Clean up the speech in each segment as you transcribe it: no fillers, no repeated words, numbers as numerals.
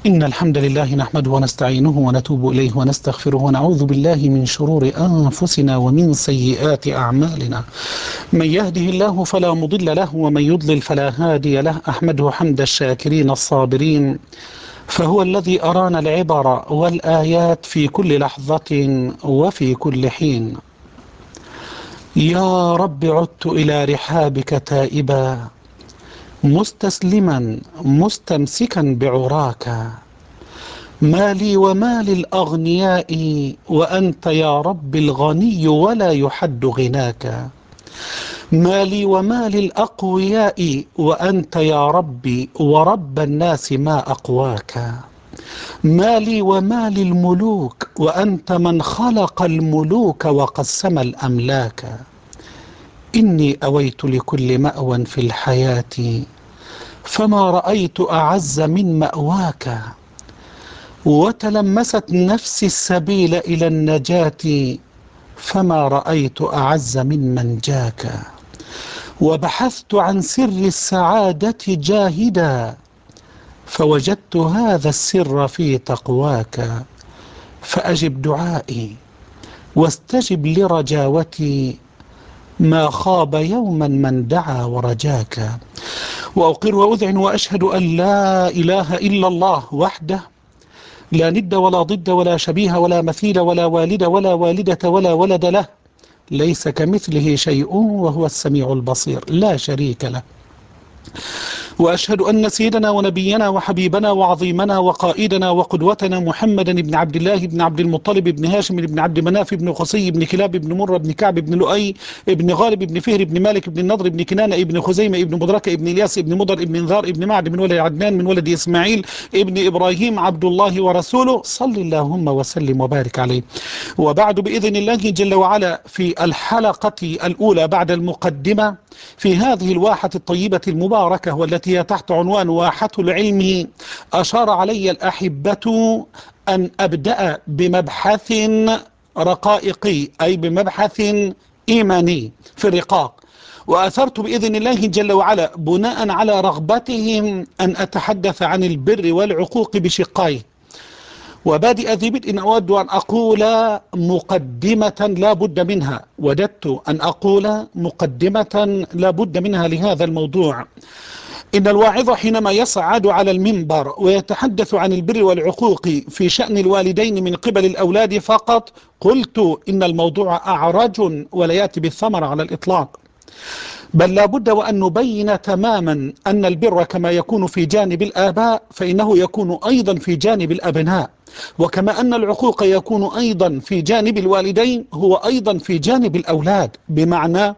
إن الحمد لله نحمده ونستعينه ونتوب إليه ونستغفره ونعوذ بالله من شرور أنفسنا ومن سيئات أعمالنا. من يهده الله فلا مضل له ومن يضلل فلا هادي له. أحمده حمد الشاكرين الصابرين، فهو الذي أرانا العبر والآيات في كل لحظة وفي كل حين. يا رب عدت إلى رحابك تائبا مستسلما مستمسكا بعراك. ما لي وما للأغنياء وأنت يا رب الغني ولا يحد غناك. ما لي وما للأقوياء وأنت يا ربي ورب الناس ما أقواك. ما لي وما للملوك وأنت من خلق الملوك وقسم الأملاك. إني أويت لكل مأوى في الحياة فما رأيت أعز من مأواك. وتلمست نفسي السبيل إلى النجاة فما رأيت أعز من منجاك. وبحثت عن سر السعادة جاهدا فوجدت هذا السر في تقواك. فأجب دعائي واستجب لرجاوتي ما خاب يوما من دعا ورجاك. وأقر وأذعن وأشهد أن لا إله إلا الله وحده لا ند ولا ضد ولا شبيه ولا مثيل ولا والد ولا والدة ولا ولد له، ليس كمثله شيء وهو السميع البصير لا شريك له. وأشهد أن سيدنا ونبينا وحبيبنا وعظيمنا وقائدنا وقدوتنا محمدا بن عبد الله بن عبد المطلب بن هاشم بن عبد مناف بن قصي بن كلاب بن مرة بن كعب بن لؤي بن غالب بن فهر بن مالك بن النضر بن كنانة بن خزيمة بن مدركة بن إلياس بن مضر بن انذار بن معد من ولد عدنان من ولد إسماعيل ابن إبراهيم عبد الله ورسوله صل اللهم وسلم وبارك عليه. وبعد بإذن الله جل وعلا في الحلقة الأولى بعد المقدمة في هذه الواحة الطيبة المباركة والتي هي تحت عنوان واحة العلم، أشار علي الأحبة أن أبدأ بمبحث رقائقي أي بمبحث إيماني في الرقاق. وأثرت بإذن الله جل وعلا بناء على رغبتهم أن أتحدث عن البر والعقوق بشقيه. وبادئ ذي بدء أود أن أقول مقدمة لا بد منها، وددت أن أقول مقدمة لا بد منها لهذا الموضوع. إن الواعظ حينما يصعد على المنبر ويتحدث عن البر والعقوق في شأن الوالدين من قبل الأولاد فقط، قلت إن الموضوع أعرج ولا يأتي بالثمر على الإطلاق، بل لا بد وأن نبين تماما أن البر كما يكون في جانب الآباء فإنه يكون أيضا في جانب الأبناء، وكما أن العقوق يكون أيضا في جانب الوالدين هو أيضا في جانب الأولاد. بمعنى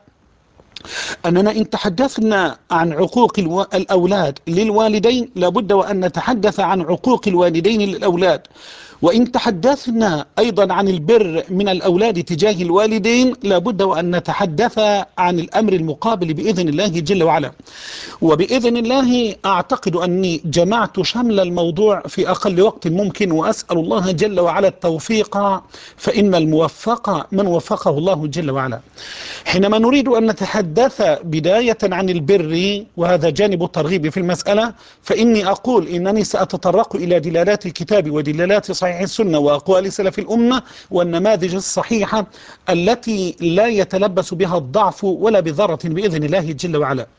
أننا إن تحدثنا عن عقوق الأولاد للوالدين لابد وأن نتحدث عن عقوق الوالدين للأولاد، وإن تحدثنا أيضا عن البر من الأولاد تجاه الوالدين لابد وأن نتحدث عن الأمر المقابل بإذن الله جل وعلا. وبإذن الله أعتقد أني جمعت شمل الموضوع في أقل وقت ممكن، وأسأل الله جل وعلا التوفيق، فإن الموفق من وفقه الله جل وعلا. حينما نريد أن نتحدث بداية عن البر وهذا جانب الترغيب في المسألة، فإني أقول إنني سأتطرق إلى دلالات الكتاب ودلالات صحيح السنة وأقوال سلف الأمة والنماذج الصحيحة التي لا يتلبس بها الضعف ولا بذرة بإذن الله جل وعلا.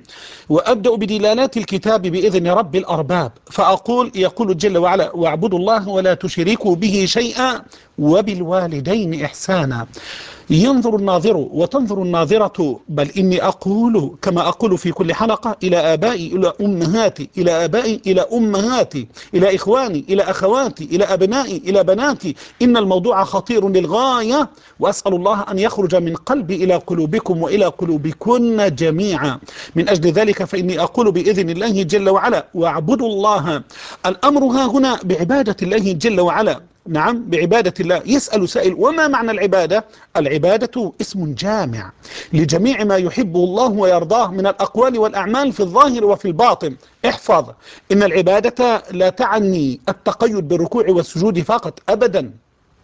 وأبدأ بدلالات الكتاب بإذن رب الأرباب، فأقول يقول جل وعلا: واعبدوا الله ولا تشركوا به شيئا وبالوالدين إحسانا. ينظر الناظر وتنظر الناظرة، بل إني أقول كما أقول في كل حلقة: إلى آبائي إلى أمهاتي، إلى آبائي إلى أمهاتي، إلى إخواني إلى أخواتي، إلى أبنائي إلى بناتي. إن الموضوع خطير للغاية، وأسأل الله أن يخرج من قلبي إلى قلوبكم وإلى قلوبكن جميعا. من أجل ذلك فإني أقول بإذن الله جل وعلا: واعبدوا الله. الأمر ها هنا بعبادة الله جل وعلا، نعم بعبادة الله. يسأل سائل: وما معنى العبادة؟ العبادة اسم جامع لجميع ما يحبه الله ويرضاه من الأقوال والأعمال في الظاهر وفي الباطن. احفظ: إن العبادة لا تعني التقيد بالركوع والسجود فقط أبدا.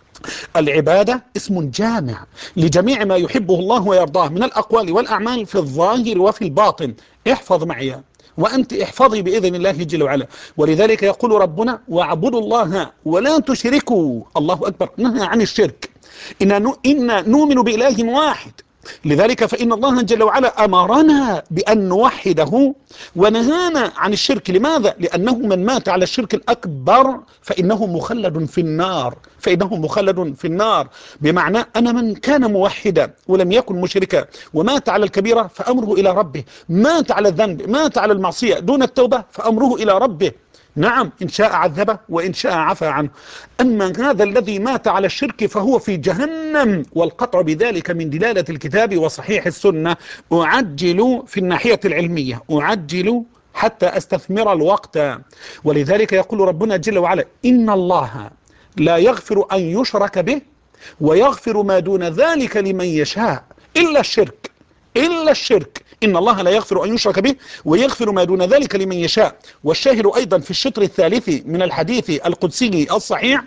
العبادة اسم جامع لجميع ما يحبه الله ويرضاه من الأقوال والأعمال في الظاهر وفي الباطن. احفظ معي: وأنت احفظي بإذن الله جل وعلا. ولذلك يقول ربنا واعبدوا الله ولا تشركوا. الله أكبر، نهى عن الشرك. إن نؤمن بإله واحد. لذلك فإن الله جل وعلا أمرنا بأن نوحده ونهانا عن الشرك. لماذا؟ لأنه من مات على الشرك الأكبر فإنه مخلد في النار، فإنه مخلد في النار. بمعنى أن من كان موحدا ولم يكن مشركا ومات على الكبيرة فأمره إلى ربه، مات على الذنب، مات على المعصية دون التوبة فأمره إلى ربه. نعم، إن شاء عذبه وإن شاء عفى عنه. أما هذا الذي مات على الشرك فهو في جهنم، والقطع بذلك من دلالة الكتاب وصحيح السنة. أعجل في الناحية العلمية، أعجل حتى أستثمر الوقت. ولذلك يقول ربنا جل وعلا إن الله لا يغفر أن يشرك به ويغفر ما دون ذلك لمن يشاء إلا الشرك. إلا الشرك، إن الله لا يغفر أن يشرك به ويغفر ما دون ذلك لمن يشاء. والشاهد أيضا في الشطر الثالث من الحديث القدسي الصحيح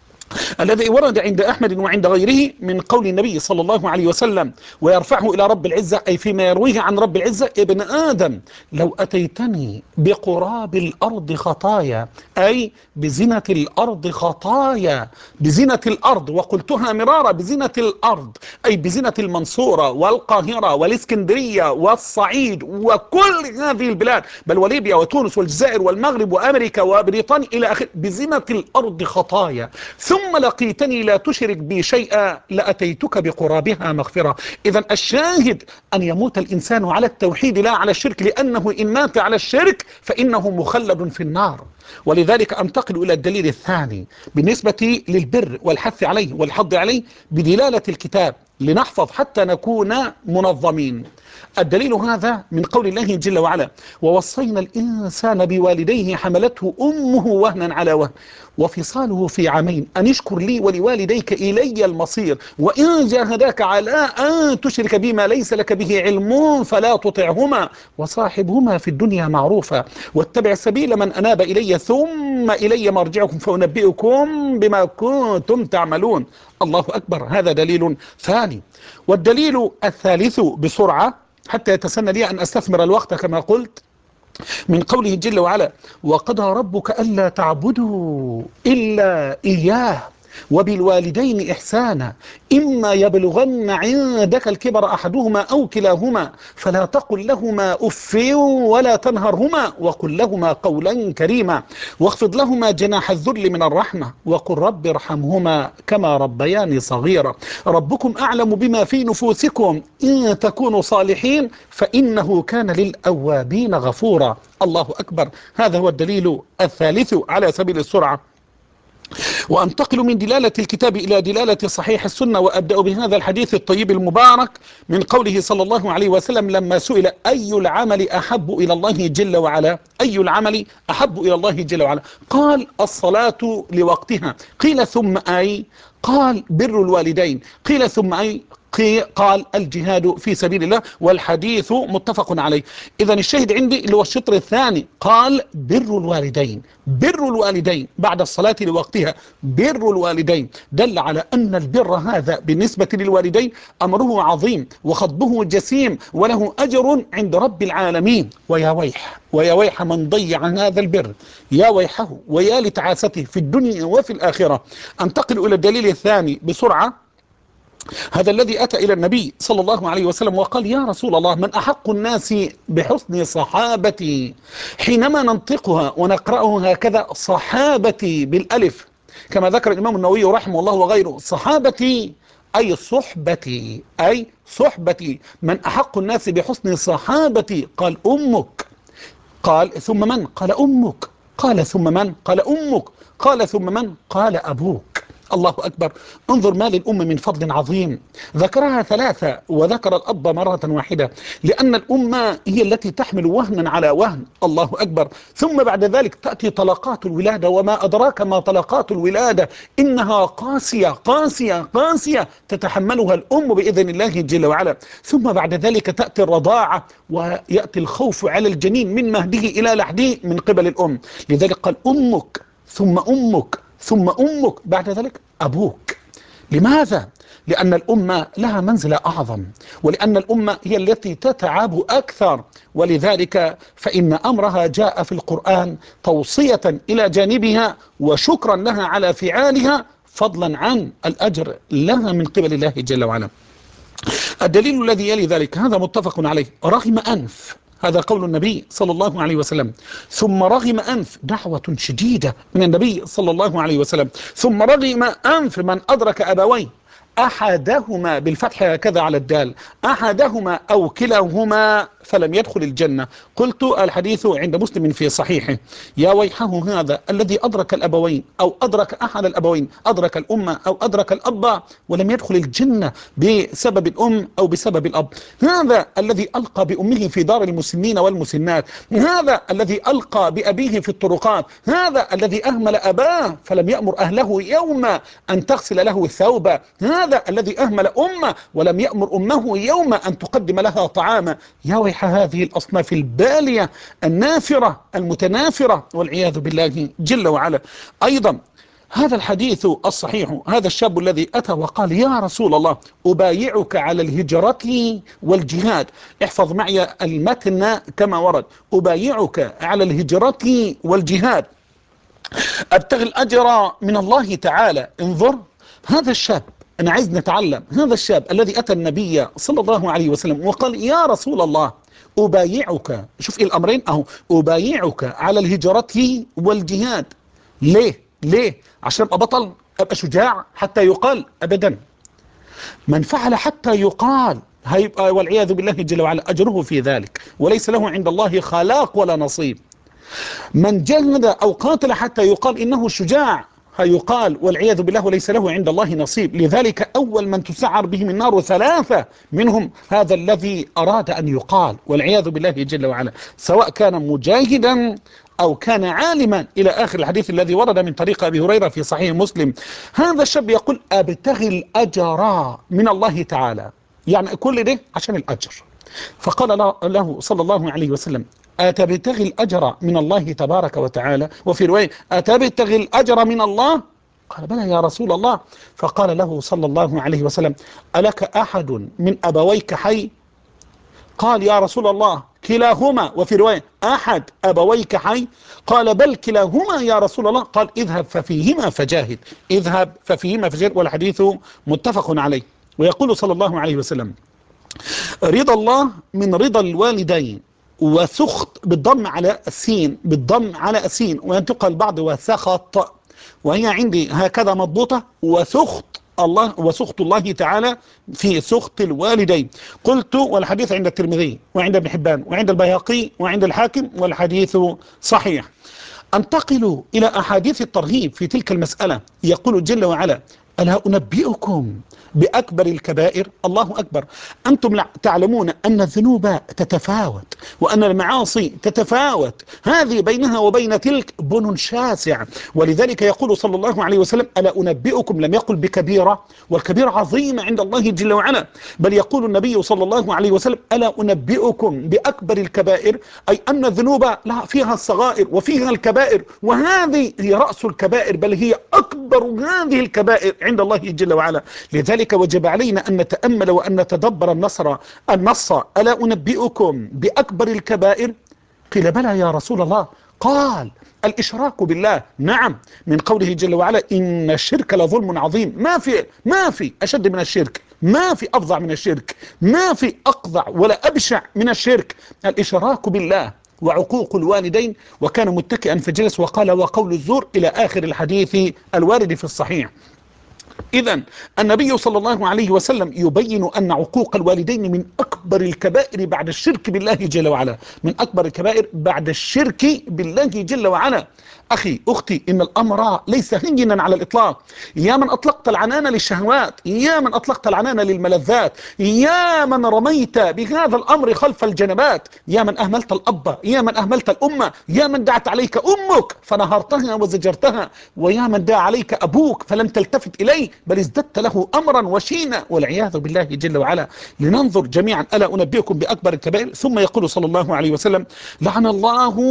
الذي ورد عند أحمد وعند غيره من قول النبي صلى الله عليه وسلم ويرفعه إلى رب العزة، أي فيما يرويه عن رب العزة: ابن آدم لو أتيتني بقراب الأرض خطايا، أي بزنة الأرض خطايا، بزنة الأرض، وقلتها مرارا بزنة الأرض، أي بزنة المنصورة والقاهرة والإسكندرية والصعيد وكل هذه البلاد، بل وليبيا وتونس والجزائر والمغرب وأمريكا وبريطانيا إلى آخر، بزنة الأرض خطايا، ثم لقيتني لا تشرك بي شيئا لأتيتك بقرابها مغفرة. إذا الشاهد أن يموت الإنسان على التوحيد لا على الشرك، لأنه إن مات على الشرك فإنه مخلد في النار. ولذلك أنتقل إلى الدليل الثاني بالنسبة للبر والحث عليه والحض عليه بدلالة الكتاب لنحفظ حتى نكون منظمين. الدليل هذا من قول الله جل وعلا: ووصينا الإنسان بوالديه حملته أمه وهنا على وهن وفصاله في عامين أن اشكر لي ولوالديك إلي المصير وإن جاهداك على أن تشرك بما ليس لك به علم فلا تطعهما وصاحبهما في الدنيا معروفا واتبع سبيل من أناب إلي ثم إلي مرجعكم فأنبئكم بما كنتم تعملون. الله أكبر، هذا دليل ثاني. والدليل الثالث بسرعة حتى يتسنى لي أن أستثمر الوقت كما قلت، من قوله جل وعلا: وقضى ربك ألا تعبدوا إلا إياه وبالوالدين إحسانا إما يبلغن عندك الكبر أحدهما أو كلاهما فلا تقل لهما أف ولا تنهرهما وقل لهما قولا كريما واخفض لهما جناح الذل من الرحمة وقل رب ارحمهما كما ربياني صغيرا ربكم أعلم بما في نفوسكم إن تكونوا صالحين فإنه كان للأوابين غفورا. الله أكبر، هذا هو الدليل الثالث على سبيل السرعة. وأنتقل من دلالة الكتاب إلى دلالة صحيح السنة، وأبدأ بهذا الحديث الطيب المبارك من قوله صلى الله عليه وسلم لما سئل أي العمل أحب إلى الله جل وعلا، أي العمل أحب إلى الله جل وعلا، قال الصلاة لوقتها. قيل ثم أي؟ قال بر الوالدين. قيل ثم أي؟ قال الجهاد في سبيل الله. والحديث متفق عليه. إذا الشاهد عندي اللي هو الشطر الثاني، قال بر الوالدين، بر الوالدين بعد الصلاة لوقتها، بر الوالدين دل على أن البر هذا بالنسبة للوالدين أمره عظيم وخطبه جسيم وله أجر عند رب العالمين. ويا ويح، ويا ويح من ضيع هذا البر، يا ويحه ويا لتعاسته في الدنيا وفي الآخرة. أنتقل إلى الدليل الثاني بسرعة. هذا الذي أتى إلى النبي صلى الله عليه وسلم وقال: يا رسول الله، من أحق الناس بحسن صحابتي؟ حينما ننطقها ونقرأها هكذا صحابتي بالألف كما ذكر الإمام النووي رحمه الله وغيره، صحابتي أي صحبتي، أي صحبتي. من أحق الناس بحسن صحابتي؟ قال أمك. قال ثم من؟ قال أمك. قال ثم من؟ قال أمك. قال ثم من؟ قال أبوك. الله أكبر، انظر ما للأم من فضل عظيم. ذكرها ثلاثة وذكر الأب مرة واحدة، لأن الأمة هي التي تحمل وهنا على وهن. الله أكبر. ثم بعد ذلك تأتي طلقات الولادة، وما أدراك ما طلقات الولادة، إنها قاسية قاسية قاسية تتحملها الأم بإذن الله جل وعلا. ثم بعد ذلك تأتي الرضاعة، ويأتي الخوف على الجنين من مهده إلى لحده من قبل الأم. لذلك قال أمك ثم أمك ثم أمك، بعد ذلك أبوك. لماذا؟ لأن الأمة لها منزلة أعظم، ولأن الأمة هي التي تتعب أكثر، ولذلك فإن أمرها جاء في القرآن توصية إلى جانبها وشكرا لها على فعالها، فضلا عن الأجر لها من قبل الله جل وعلا. الدليل الذي يلي ذلك هذا متفق عليه، رغم أنف، هذا قول النبي صلى الله عليه وسلم، ثم رغم أنف، دعوة شديدة من النبي صلى الله عليه وسلم، ثم رغم أنف من أدرك أبويه أحدهما بالفتح هكذا على الدال، أحدهما أو كلاهما فلم يدخل الجنة. قلت الحديث عند مسلم في صحيحه. يا ويحه هذا الذي أدرك الأبوين أو أدرك أحد الأبوين، أدرك الأم أو أدرك الأب ولم يدخل الجنة بسبب الأم أو بسبب الأب. هذا الذي ألقى بأمه في دار المسنين والمسنات، هذا الذي ألقى بأبيه في الطرقات، هذا الذي أهمل أباه فلم يأمر أهله يوما أن تغسل له ثوبا، هذا الذي أهمل أمه ولم يأمر أمه يوما أن تقدم لها طعاما. يا ويح هذه الأصناف البالية النافرة المتنافرة والعياذ بالله جل وعلا. أيضا هذا الحديث الصحيح، هذا الشاب الذي أتى وقال يا رسول الله أبايعك على الهجرة والجهاد. احفظ معي المتن كما ورد، أبايعك على الهجرة والجهاد أبتغي الأجر من الله تعالى. انظر هذا الشاب، أنا عايز نتعلم، هذا الشاب الذي أتى النبي صلى الله عليه وسلم وقال يا رسول الله أبايعك، شوف إيه الأمرين أهو، أبايعك على الهجرة والجهاد. ليه؟ ليه؟ عشان أبقى بطل، أبقى شجاع حتى يقال؟ أبدا. من فعل حتى يقال هيبقى والعياذ بالله جل وعلا أجره في ذلك، وليس له عند الله خلاق ولا نصيب. من جاهد أو قاتل حتى يقال إنه شجاع هيقال والعياذ بالله وليس له عند الله نصيب. لذلك أول من تسعر بهم النار ثلاثة، منهم هذا الذي أراد أن يقال والعياذ بالله جل وعلا، سواء كان مجاهدا أو كان عالما، إلى آخر الحديث الذي ورد من طريق أبي هريرة في صحيح مسلم. هذا الشاب يقول أبتغي الأجر من الله تعالى، يعني كل ده عشان الأجر. فقال له صلى الله عليه وسلم أتبتغي الأجر من الله تبارك وتعالى؟ وفي رواية أتبتغي الأجر من الله؟ قال بلى يا رسول الله. فقال له صلى الله عليه وسلم ألك أحد من أبويك حي؟ قال يا رسول الله كلاهما. وفي رواية أحد أبويك حي؟ قال بل كلاهما يا رسول الله. قال اذهب ففيهما فجاهد، اذهب ففيهما فجاهد. والحديث متفق عليه. ويقول صلى الله عليه وسلم رضا الله من رضا الوالدين، وسخط بالضم على السين، بالضم على السين، وينطق البعض وسخط، وهي عندي هكذا مضبوطة، وسخط الله، وسخط الله تعالى في سخط الوالدين. قلت والحديث عند الترمذي وعند ابن حبان وعند البيهقي وعند الحاكم والحديث صحيح. انتقل إلى أحاديث الترهيب في تلك المسألة. يقول جل وعلا ألا أنبئكم بأكبر الكبائر؟ الله أكبر. أنتم تعلمون أن الذنوب تتفاوت وأن المعاصي تتفاوت، هذه بينها وبين تلك بن شاسع. ولذلك يقول صلى الله عليه وسلم ألا أنبئكم، لم يقل بكبيرة، والكبيرة عظيمة عند الله جل وعلا، بل يقول النبي صلى الله عليه وسلم ألا أنبئكم بأكبر الكبائر، أي أن الذنوب لا فيها الصغائر وفيها الكبائر، وهذه هي رأس الكبائر، بل هي أكبر هذه الكبائر عند الله جل وعلا. لذلك وجب علينا أن نتأمل وأن نتدبر النص ألا أنبئكم بأكبر الكبائر؟ قيل بلى يا رسول الله. قال الإشراك بالله. نعم، من قوله جل وعلا إن الشرك لظلم عظيم. ما في أشد من الشرك، ما في أفظع من الشرك، ما في أقضع ولا أبشع من الشرك. الإشراك بالله وعقوق الوالدين. وكان متكئا فجلس وقال وقول الزور إلى آخر الحديث الوارد في الصحيح. إذن النبي صلى الله عليه وسلم يبين أن عقوق الوالدين من أكبر الكبائر بعد الشرك بالله جل وعلا، من أكبر الكبائر بعد الشرك بالله جل وعلا. أخي أختي إن الأمر ليس هينا على الإطلاق. يا من أطلقت العنان للشهوات، يا من أطلقت العنان للملذات، يا من رميت بهذا الأمر خلف الجنبات، يا من أهملت الأب، يا من أهملت الأمة، يا من دعت عليك أمك فنهرتها وزجرتها، ويا من دعا عليك أبوك فلم تلتفت إليه بل ازددت له أمرا وشينا والعياذ بالله جل وعلا. لننظر جميعا ألا أنبئكم بأكبر الكبائر. ثم يقول صلى الله عليه وسلم لعن الله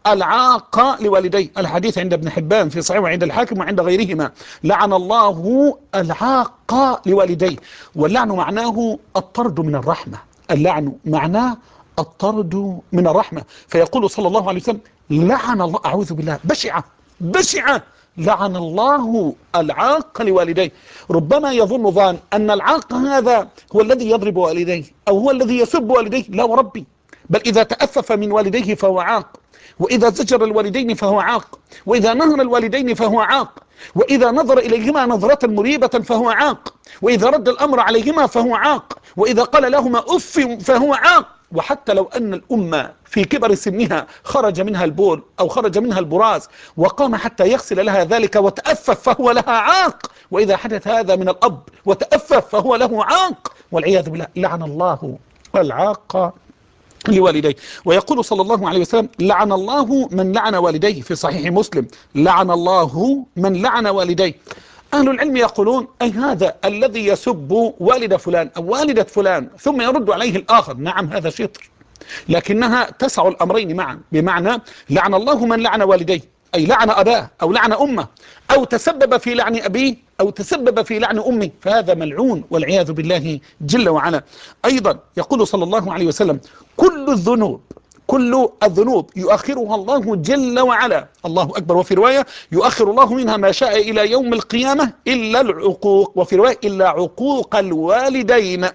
العاق لوالديه. الحديث عند ابن حبان في صحيح وعند الحاكم وعند غيرهما. لعن الله العاق لوالديه. واللعن معناه الطرد من الرحمة. اللعن معناه الطرد من الرحمة. فيقول صلى الله عليه وسلم لعن الله، أعوذ بالله، بشعة بشعة، لعن الله العاق لوالديه. ربما يظن ظان أن العاق هذا هو الذي يضرب والديه أو هو الذي يسب والديه. لا وربي، بل إذا تأفف من والديه فهو عاق، وإذا زجر الوالدين فهو عاق، وإذا نهر الوالدين فهو عاق، وإذا نظر إليهما نظرة مريبة فهو عاق، وإذا رد الأمر عليهما فهو عاق، وإذا قال لهما أف فهو عاق. وحتى لو أن الأمة في كبر سنها خرج منها البول أو خرج منها البراز وقام حتى يغسل لها ذلك وتأفف فهو لها عاق. وإذا حدث هذا من الأب وتأفف فهو له عاق، والعياذ بالله. لعن الله العاق لوالديه. ويقول صلى الله عليه وسلم لعن الله من لعن والديه في صحيح مسلم. لعن الله من لعن والديه. أهل العلم يقولون أي هذا الذي يسب والد فلان أو والدة فلان ثم يرد عليه الآخر، نعم هذا شطر، لكنها تسع الأمرين معا. بمعنى لعن الله من لعن والديه، أي لعن أباه أو لعن أمه أو تسبب في لعن أبيه أو تسبب في لعن أمه، فهذا ملعون والعياذ بالله جل وعلا. أيضا يقول صلى الله عليه وسلم كل الذنوب يؤخرها الله جل وعلا، الله أكبر، وفي رواية يؤخر الله منها ما شاء إلى يوم القيامة إلا العقوق، وفي رواية إلا عقوق الوالدين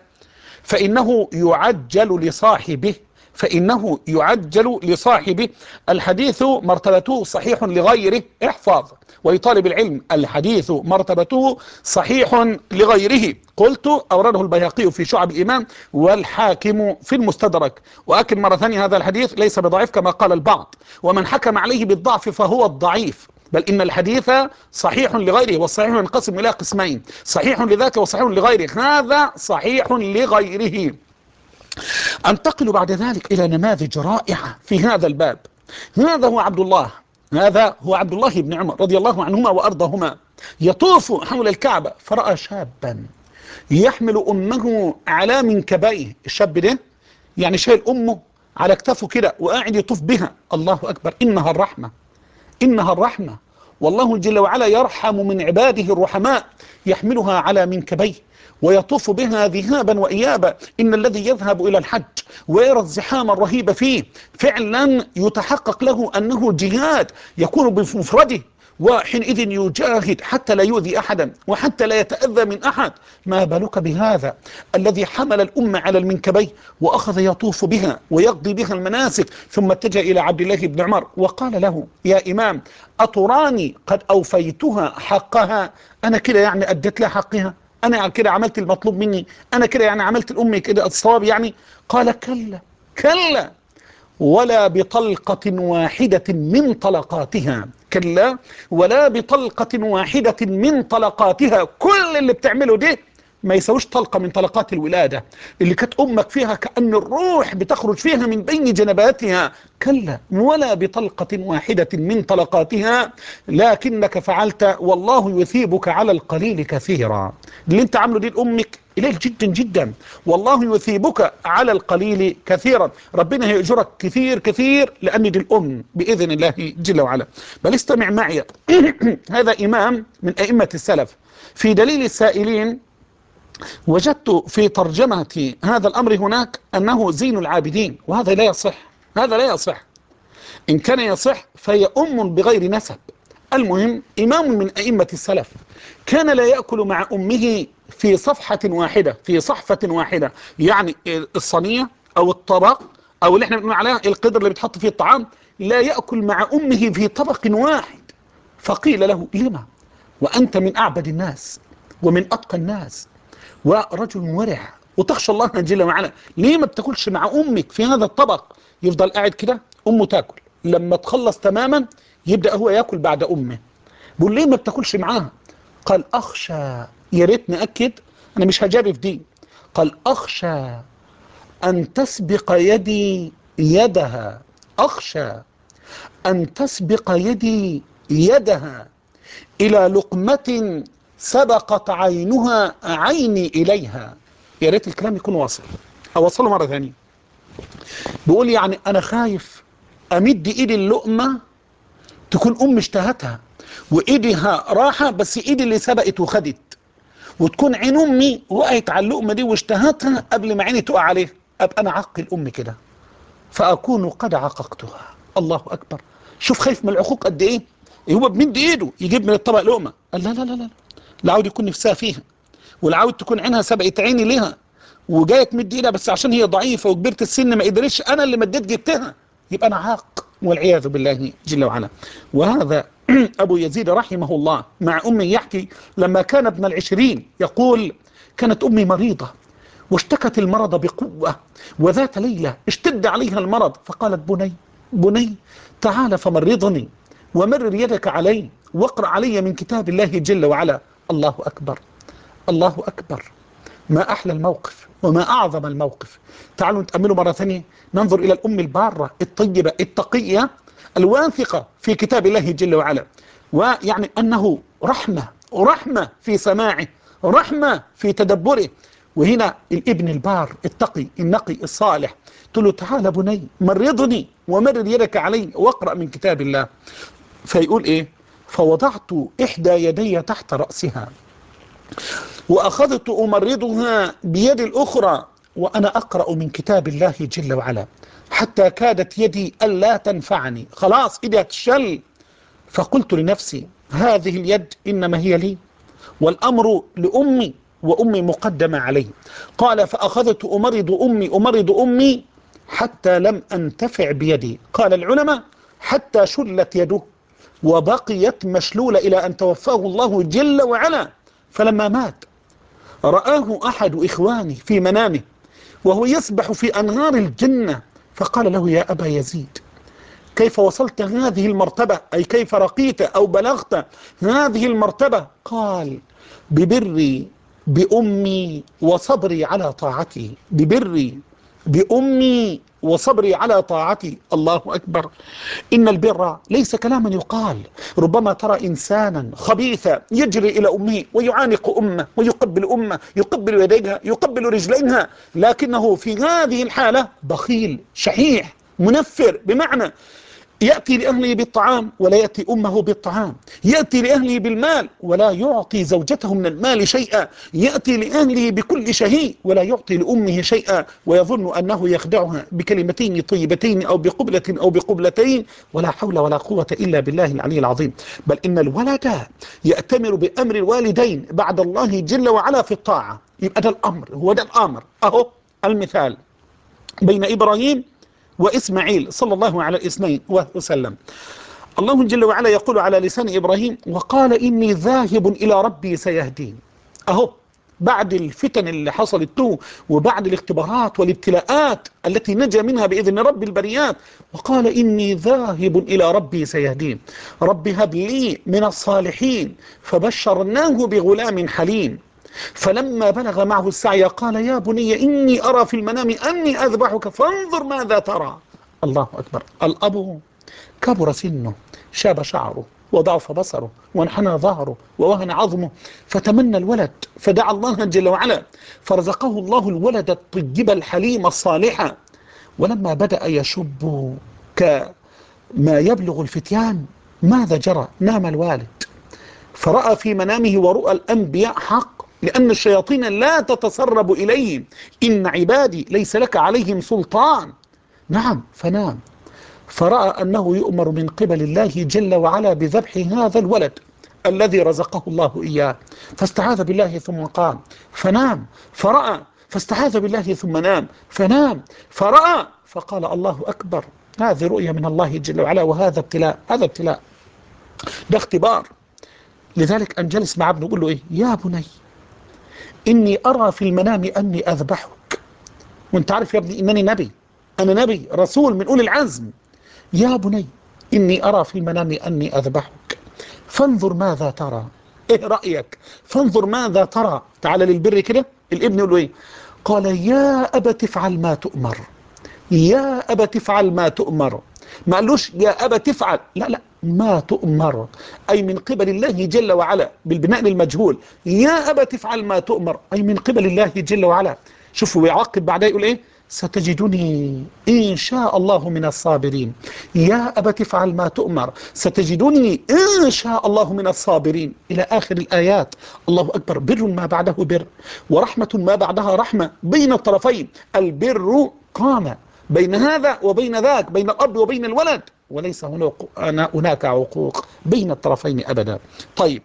فإنه يعجل لصاحبه الحديث مرتبته صحيح لغيره. احفظ ويطالب العلم، الحديث مرتبته صحيح لغيره. قلت أورده البيهقي في شعب الإيمان والحاكم في المستدرك. وأكد مرة ثانية هذا الحديث ليس بضعيف كما قال البعض، ومن حكم عليه بالضعف فهو الضعيف، بل إن الحديث صحيح لغيره، والصحيح ينقسم إلى قسمين، صحيح لذاك وصحيح لغيره. هذا صحيح لغيره. أنتقل بعد ذلك إلى نماذج رائعة في هذا الباب. هذا هو عبد الله بن عمر رضي الله عنهما وأرضاهما يطوف حول الكعبة، فرأى شابا يحمل أمه على منكبيه. الشاب ده يعني شايل أمه على كتافه كده وقاعد يطوف بها. الله أكبر، إنها الرحمة. والله جل وعلا يرحم من عباده الرحماء، يحملها على منكبيه ويطوف بها ذهابا وإيابا. إن الذي يذهب إلى الحج ويرى الزحام الرهيب فيه فعلا يتحقق له أنه جهاد يكون بمفرده، وحينئذ يجاهد حتى لا يؤذي أحدا وحتى لا يتأذى من أحد. ما بالك بهذا الذي حمل الأمة على المنكبين وأخذ يطوف بها ويقضي بها المناسك، ثم اتجه إلى عبد الله بن عمر وقال له يا إمام أتراني قد أوفيتها حقها؟ أنا كده يعني أديت لها حقها؟ أنا كده عملت المطلوب مني؟ أنا كده يعني عملت الأم كده الصواب يعني؟ قال كلا ولا بطلقة واحدة من طلقاتها. كلا ولا بطلقة واحدة من طلقاتها. كل اللي بتعمله ده ما يسويش طلقة من طلقات الولادة اللي كانت أمك فيها كأن الروح بتخرج فيها من بين جنباتها. كلا ولا بطلقة واحدة من طلقاتها لكنك فعلت والله يثيبك على القليل كثيرا. اللي انت عامله دي لأمك إليه جدا جدا، والله يثيبك على القليل كثيرا. ربنا هيأجرك كثير كثير لأن دي الأم بإذن الله جل وعلا. بل استمع معي هذا إمام من أئمة السلف. في دليل السائلين وجدت في ترجمة هذا الأمر هناك أنه زين العابدين، وهذا لا يصح، هذا لا يصح. إن كان يصح فهي أم بغير نسب. المهم إمام من أئمة السلف كان لا يأكل مع أمه في صحفة واحدة، يعني الصينية أو الطبق أو اللي احنا بنقول عليها القدر اللي بتحط فيه الطعام، لا يأكل مع أمه في طبق واحد. فقيل له لما وأنت من أعبد الناس ومن أتقى الناس ورجل ورع وتخشى الله جل وعلا، ليه ما بتاكلش مع أمك في هذا الطبق؟ يفضل قاعد كده، أمه تاكل، لما تخلص تماما يبدأ هو ياكل بعد أمه. بقول ليه ما بتاكلش معاها؟ قال أخشى، يا ريت نأكد، أنا مش هجرف دي، قال أخشى أن تسبق يدي يدها، أخشى أن تسبق يدي يدها إلى لقمة سبقت عينها عيني إليها. يا ريت الكلام يكون واصل، أوصله مرة ثانية. بيقول يعني أنا خايف امد ايدي اللقمه تكون اشتهتها وايديها راحه، بس ايدي اللي سبقت وخدت، وتكون عين امي وقعت على اللقمه دي واشتهتها قبل ما عيني تقع عليها، ابقى انا عق الام كده، فاكون قد عققتها. الله اكبر. شوف خايف من العقوق قد ايه. هو بمد ايده يجيب من الطبق لقمه، قال لا لا لا لا، لا عاود يكون نفسها فيها، ولا عاود تكون عينها سبقت عيني ليها وجايه تمد ايدها، بس عشان هي ضعيفه وكبيره السن ما قدرتش، انا اللي مديت جبتها، يبقى انا عاق والعياذ بالله جل وعلا. وهذا ابو يزيد رحمه الله مع امه يحكي لما كان ابن العشرين يقول: كانت امي مريضه واشتكت المرض بقوه، وذات ليله اشتد عليها المرض، فقالت: بني بني تعال فمرضني ومرر يدك علي واقرأ علي من كتاب الله جل وعلا. الله أكبر، الله أكبر. ما أحلى الموقف وما أعظم الموقف. تعالوا نتأمله مرة ثانية، ننظر إلى الأم البارة الطيبة التقية الواثقة في كتاب الله جل وعلا، ويعني أنه رحمة، رحمة في سماعه، رحمة في تدبره. وهنا الابن البار التقي النقي الصالح تقول له: تعال بني مرضني ومرر يدك علي واقرأ من كتاب الله. فيقول إيه؟ فوضعت إحدى يدي تحت رأسها وأخذت أمرضها بيد الأخرى وأنا أقرأ من كتاب الله جل وعلا، حتى كادت يدي ألا تنفعني، خلاص إيدي هتشل. فقلت لنفسي: هذه اليد إنما هي لي والأمر لأمي وأمي مقدمة علي. قال: فأخذت أمرض أمي حتى لم أنتفع بيدي. قال العلماء: حتى شلت يده وبقيت مشلولة إلى أن توفاه الله جل وعلا. فلما مات رآه أحد إخواني في منامه وهو يسبح في أنهار الجنة، فقال له: يا أبا يزيد، كيف وصلت هذه المرتبة؟ أي كيف رقيت أو بلغت هذه المرتبة؟ قال: ببري بأمي وصبري على طاعتي، ببري بأمي وصبري على طاعتي. الله أكبر. إن البر ليس كلاما يقال. ربما ترى إنسانا خبيثا يجري إلى أمه ويعانق أمه ويقبل أمه، يقبل يديها، يقبل رجليها، لكنه في هذه الحالة بخيل شحيح منفر، بمعنى يأتي لأهله بالطعام ولا يأتي أمه بالطعام، يأتي لأهله بالمال ولا يعطي زوجته من المال شيئا، يأتي لأهله بكل شيء ولا يعطي لأمه شيئا، ويظن أنه يخدعها بكلمتين طيبتين أو بقبلة أو بقبلتين، ولا حول ولا قوة إلا بالله العلي العظيم. بل إن الولد يأتمر بأمر الوالدين بعد الله جل وعلا في الطاعة. يبقى ده الأمر، هو ده الأمر. أهو المثال بين إبراهيم وإسماعيل صلى الله على الاثنين وسلم. الله جل وعلا يقول على لسان إبراهيم: وقال إني ذاهب إلى ربي سيهدين. أهو بعد الفتن اللي حصلت له وبعد الاختبارات والابتلاءات التي نجا منها بإذن رب البريات، وقال إني ذاهب إلى ربي سيهدين، رب هب لي من الصالحين، فبشرناه بغلام حليم. فلما بلغ معه السعي قال: يا بني إني أرى في المنام أني أذبحك فانظر ماذا ترى. الله أكبر. الأب كبر سنه، شاب شعره، وضعف بصره، وانحنى ظهره، ووهن عظمه، فتمنى الولد، فدعا الله جل وعلا، فرزقه الله الولد الطيب الحليم الصالح. ولما بدأ يشب كما يبلغ الفتيان، ماذا جرى؟ نام الوالد فرأى في منامه ورؤى الأنبياء حق، لأن الشياطين لا تتسرب إليهم، إن عبادي ليس لك عليهم سلطان. نعم، فنام فرأى أنه يؤمر من قبل الله جل وعلا بذبح هذا الولد الذي رزقه الله إياه، فاستعاذ بالله ثم قام، فنام فرأى، فاستعاذ بالله ثم نام، فنام فرأى، فقال: الله أكبر، هذه رؤية من الله جل وعلا، وهذا ابتلاء، هذا ابتلاء، ده اختبار. لذلك أن جلس مع ابنه يقول له: إيه يا بني إني أرى في المنام أني أذبحك. وانت عارف يا ابني إنني نبي، أنا نبي رسول من أولي العزم. يا بني إني أرى في المنام أني أذبحك فانظر ماذا ترى. إيه رأيك؟ فانظر ماذا ترى. تعال للبر كده. الابن يقول له إيه؟ قال: يا أبت افعل ما تؤمر، يا أبت افعل ما تؤمر. ما قالوش يا أبت افعل، لا لا، ما تؤمر، أي من قبل الله جل وعلا بالبناء للمجهول. يا أبت افعل ما تؤمر أي من قبل الله جل وعلا. شوفوا ويعقب بعدها يقول إيه؟ ستجدني إن شاء الله من الصابرين. يا أبت افعل ما تؤمر ستجدني إن شاء الله من الصابرين إلى آخر الآيات. الله أكبر. بر ما بعده بر، ورحمة ما بعدها رحمة، بين الطرفين. البر قام بين هذا وبين ذاك، بين الأب وبين الولد، وليس هناك عقوق بين الطرفين أبدا. طيب،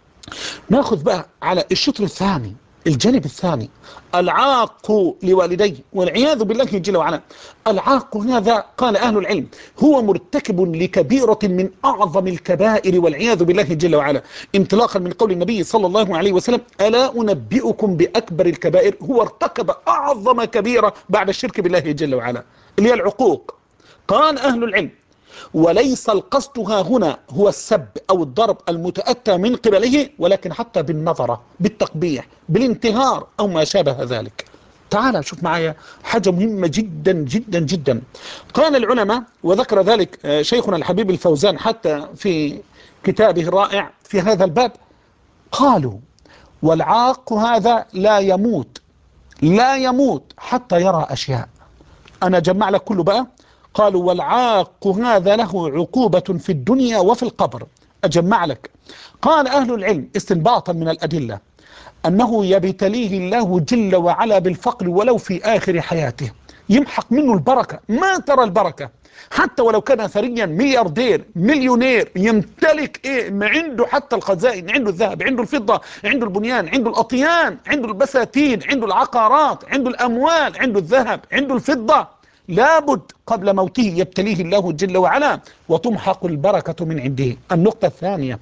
ناخذ بقى على الشطر الثاني، الجانب الثاني، العاق لوالديه والعياذ بالله جل وعلا. العاق هذا قال أهل العلم هو مرتكب لكبيرة من أعظم الكبائر والعياذ بالله جل وعلا، انطلاقا من قول النبي صلى الله عليه وسلم: ألا أنبئكم بأكبر الكبائر؟ هو ارتكب أعظم كبيرة بعد الشرك بالله جل وعلا، اللي هي العقوق. قال أهل العلم: وليس القصد ها هنا هو السب أو الضرب المتأتى من قبله، ولكن حتى بالنظرة، بالتقبيح، بالانتهار أو ما شابه ذلك. تعال شوف معايا حاجة مهمة جدا جدا جدا. قال العلماء، وذكر ذلك شيخنا الحبيب الفوزان حتى في كتابه الرائع في هذا الباب، قالوا: والعاق هذا لا يموت، لا يموت حتى يرى أشياء. أنا جمع لك كله بقى. قالوا: والعاق هذا له عقوبة في الدنيا وفي القبر. أجمع لك. قال أهل العلم استنباطا من الأدلة أنه يبتليه الله جل وعلا بالفقر ولو في آخر حياته، يمحق منه البركة، ما ترى البركة. حتى ولو كان ثريا ملياردير مليونير يمتلك ما عنده، حتى الخزائن، عنده الذهب، عنده الفضة، عنده البنيان، عنده الأطيان، عنده البساتين، عنده العقارات، عنده الأموال، عنده الذهب، عنده الفضة، لابد قبل موته يبتليه الله جل وعلا وتمحق البركة من عنده. النقطة الثانية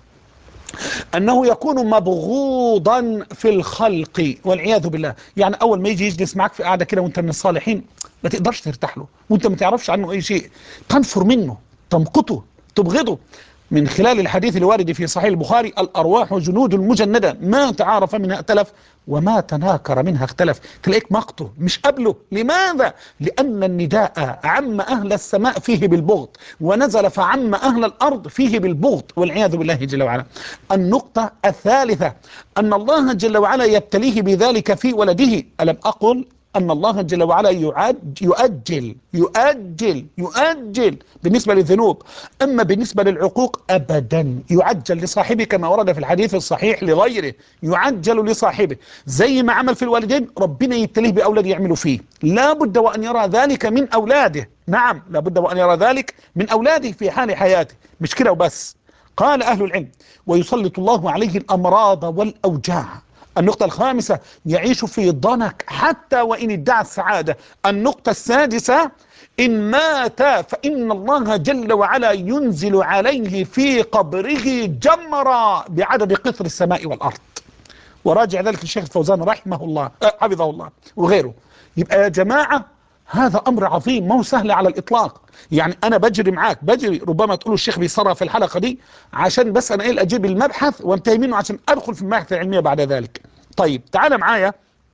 أنه يكون مبغوضا في الخلق والعياذ بالله. يعني أول ما يجي يجلس معك في قاعدة كده وأنت من الصالحين، ما تقدرش ترتاح له وأنت ما تعرفش عنه أي شيء، تنفر منه، تمقته، تبغضه. من خلال الحديث الوارد في صحيح البخاري: الأرواح جنود مجندة، ما تعارف منها ائتلف وما تناكر منها اختلف. تلاقيك مقته مش قبله. لماذا؟ لأن النداء عم أهل السماء فيه بالبغض، ونزل فعم أهل الأرض فيه بالبغض والعياذ بالله جل وعلا. النقطة الثالثة أن الله جل وعلا يبتليه بذلك في ولده. ألم أقل أن الله جل وعلا يؤجل بالنسبة للذنوب، أما بالنسبة للعقوق أبدا يعجل لصاحبه، كما ورد في الحديث الصحيح لغيره: يعجل لصاحبه. زي ما عمل في الوالدين ربنا يبتليه بأولاد يعملوا فيه، لا بد وأن يرى ذلك من أولاده. نعم، لا بد وأن يرى ذلك من أولاده في حال حياته. مش كده وبس. قال أهل العلم: ويسلط الله عليه الأمراض والأوجاع. النقطة الخامسة: يعيش في ضنك حتى وإن ادعى السعادة. النقطة السادسة: إن مات فإن الله جل وعلا ينزل عليه في قبره جمرا بعدد قطر السماء والأرض. وراجع ذلك الشيخ الفوزان رحمه الله حفظه الله وغيره. يبقى يا جماعة هذا أمر عظيم، ما هو سهل على الإطلاق. يعني أنا بجري معاك، بجري، ربما تقولوا الشيخ بيصرف في الحلقة دي عشان بس أنا أجيب المبحث وانتهي منه عشان أدخل في المباحث العلمية بعد ذلك. طيب تعال معايا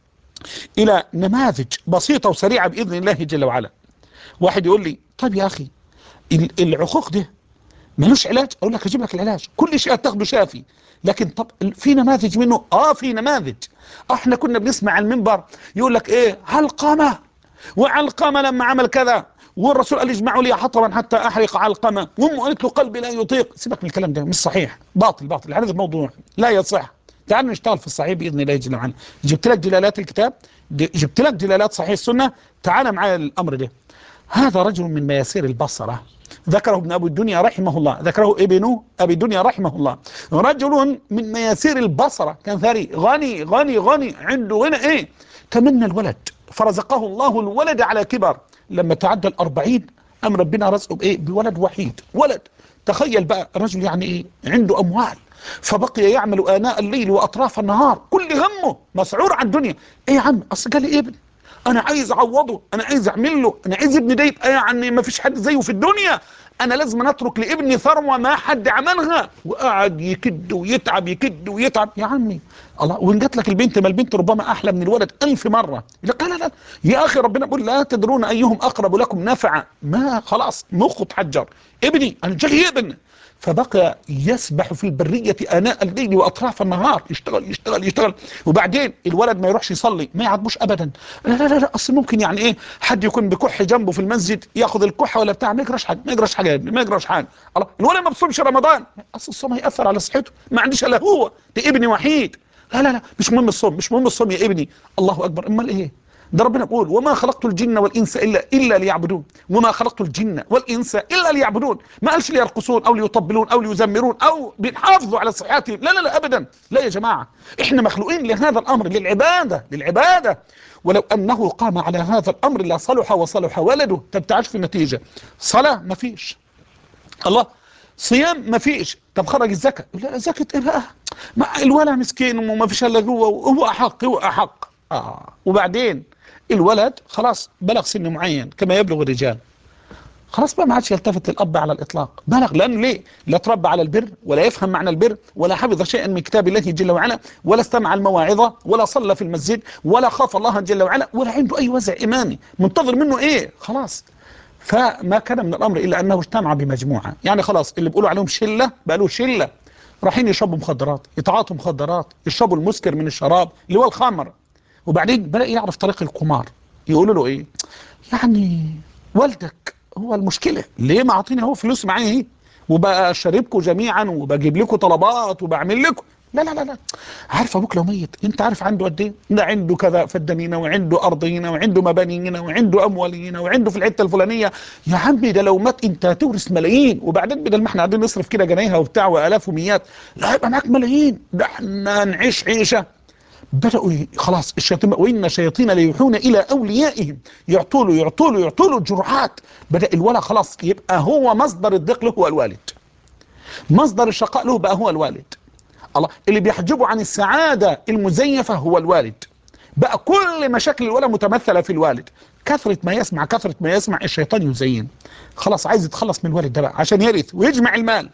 إلى نماذج بسيطة وسريعة بإذن الله جل وعلا. واحد يقول لي: طيب يا أخي العقوق ده ملوش علاج؟ أقول لك أجيب لك العلاج، كل شيء تاخده شافي. لكن طب في نماذج منه؟ في نماذج. احنا كنا بنسمع على المنبر يقول لك علقمة، وعلقمة لما عمل كذا، والرسول قال: اجمعوا لي حطبا حتى احرق علقمة، وامه قالت له: قلبي لا يطيق. سيبك من الكلام ده، مش صحيح، باطل باطل، هذا الموضوع لا يصح. تعال نشتغل في الصحيح باذن الله جل وعلا. جبت لك دلالات الكتاب، جبت لك دلالات صحيح السنة. تعال معايا الامر ده. هذا رجل من مياسير البصرة، ذكره ابن أبي الدنيا رحمه الله، ذكره ابن أبي الدنيا رحمه الله. رجل من مياسير البصرة، كان ثري، غني غني غني، عنده غنى تمنى الولد، فرزقه الله الولد على كبر. لما تعدى 40 أم ربنا رزقه بولد وحيد، ولد. تخيل بقى الرجل يعني عنده أموال، فبقي يعمل آناء الليل وأطراف النهار، كل همه مسعور عن الدنيا. يا عم أصل قال لي ابن، انا عايز اعوضه، انا عايز اعمل له، انا عايز ابني ده يبقى يعني ما فيش حد زيه في الدنيا، انا لازم اترك لابني ثروه ما حد عملها. وقعد يكد ويتعب، يكد ويتعب. يا عمي الله، وان جات لك البنت، ما البنت ربما احلى من الولد 1000 مره. لا لا لا يا اخي، ربنا بيقول: لا تدرون ايهم اقرب لكم نفعا. ما خلاص مخه اتحجر. ابني انا جاي ابن، فبقى يسبح في البرية آناء الليل وأطراف النهار، يشتغل يشتغل يشتغل. وبعدين الولد ما يروحش يصلي، ما يعاتبوش أبدا. لا لا لا لا، أصل ممكن يعني إيه حد يكون بكح جنبه في المسجد، ياخذ الكحة ولا بتاع، ما يجراش حاجة، ما يجراش حاجة يا ابني، ما يجراش حاجة. الله، الولد ما بيصومش رمضان، أصل الصوم هيأثر على صحته، ما عنديش إلا هو، ده ابني وحيد. لا لا لا، مش مهم الصوم، مش مهم الصوم يا ابني. الله أكبر، أمال إيه؟ ده ربنا بيقول وما خلقت الجن والانس الا ليعبدون، وما خلقت الجن والانس الا ليعبدون. ما قالش ليرقصون او ليطبلون او ليزمرون او بيحافظوا على صحتهم، لا لا لا ابدا، لا يا جماعه، احنا مخلوقين لهذا الامر، للعباده، للعباده. ولو انه قام على هذا الامر لصلح وصلح ولده. طب تعال في النتيجه، صلاه ما فيش، الله، صيام ما فيش، طب خرج الزكاه، لا زكاه ايه بقى؟ ما الولد مسكين وما فيش الا هو، وهو احق، هو احق. وبعدين الولد خلاص بلغ سن معين كما يبلغ الرجال، خلاص بقى ما عادش يلتفت للاب على الاطلاق، بلغ، لان ليه؟ لا تربى على البر، ولا يفهم معنى البر، ولا حفظ شيئا من كتاب الله جل وعلا، ولا استمع المواعظه، ولا صلى في المسجد، ولا خاف الله جل وعلا، ولا عنده اي وزع ايماني، منتظر منه ايه؟ خلاص. فما كان من الامر الا انه اجتمع بمجموعه، يعني خلاص اللي بيقولوا عليهم شله بقى له شله، رايحين يشربوا مخدرات، يتعاطوا مخدرات، يشربوا المسكر من الشراب اللي هو الخمر. وبعدين بدأ يعرف طريق القمار. يقولوا له ايه؟ يعني والدك هو المشكله، ليه ما عاطيني هو فلوس معايا اهي، وبقى شاربكم جميعا، وبجيب لكم طلبات، وبعمل لكم. لا لا لا لا، عارف ابوك لو ميت انت عارف عنده قد ايه؟ ده عنده كذا فدانين، وعنده ارضين، وعنده مبانيين، وعنده اموالين، وعنده في الحته الفلانيه. يا عمي ده لو مات انت هتورث ملايين، وبعدين بدل ما احنا قاعدين نصرف كده جنيها وبتاع والاف وميات، لا يبقى معاك ملايين، ده احنا نعيش عيشه. بدأوا خلاص الشياطين، وإن الشياطين ليوحون إلى أوليائهم، يعطوا له الجرعات. بدأ الولد خلاص يبقى هو مصدر الضيق له هو الوالد، مصدر الشقاء له بقى هو الوالد. الله، اللي بيحجبه عن السعادة المزيفة هو الوالد. بقى كل مشاكل الولد متمثلة في الوالد. كثرة ما يسمع، كثرة ما يسمع، الشيطان يزين. خلاص عايز يتخلص من الوالد ده بقى عشان يرث ويجمع المال.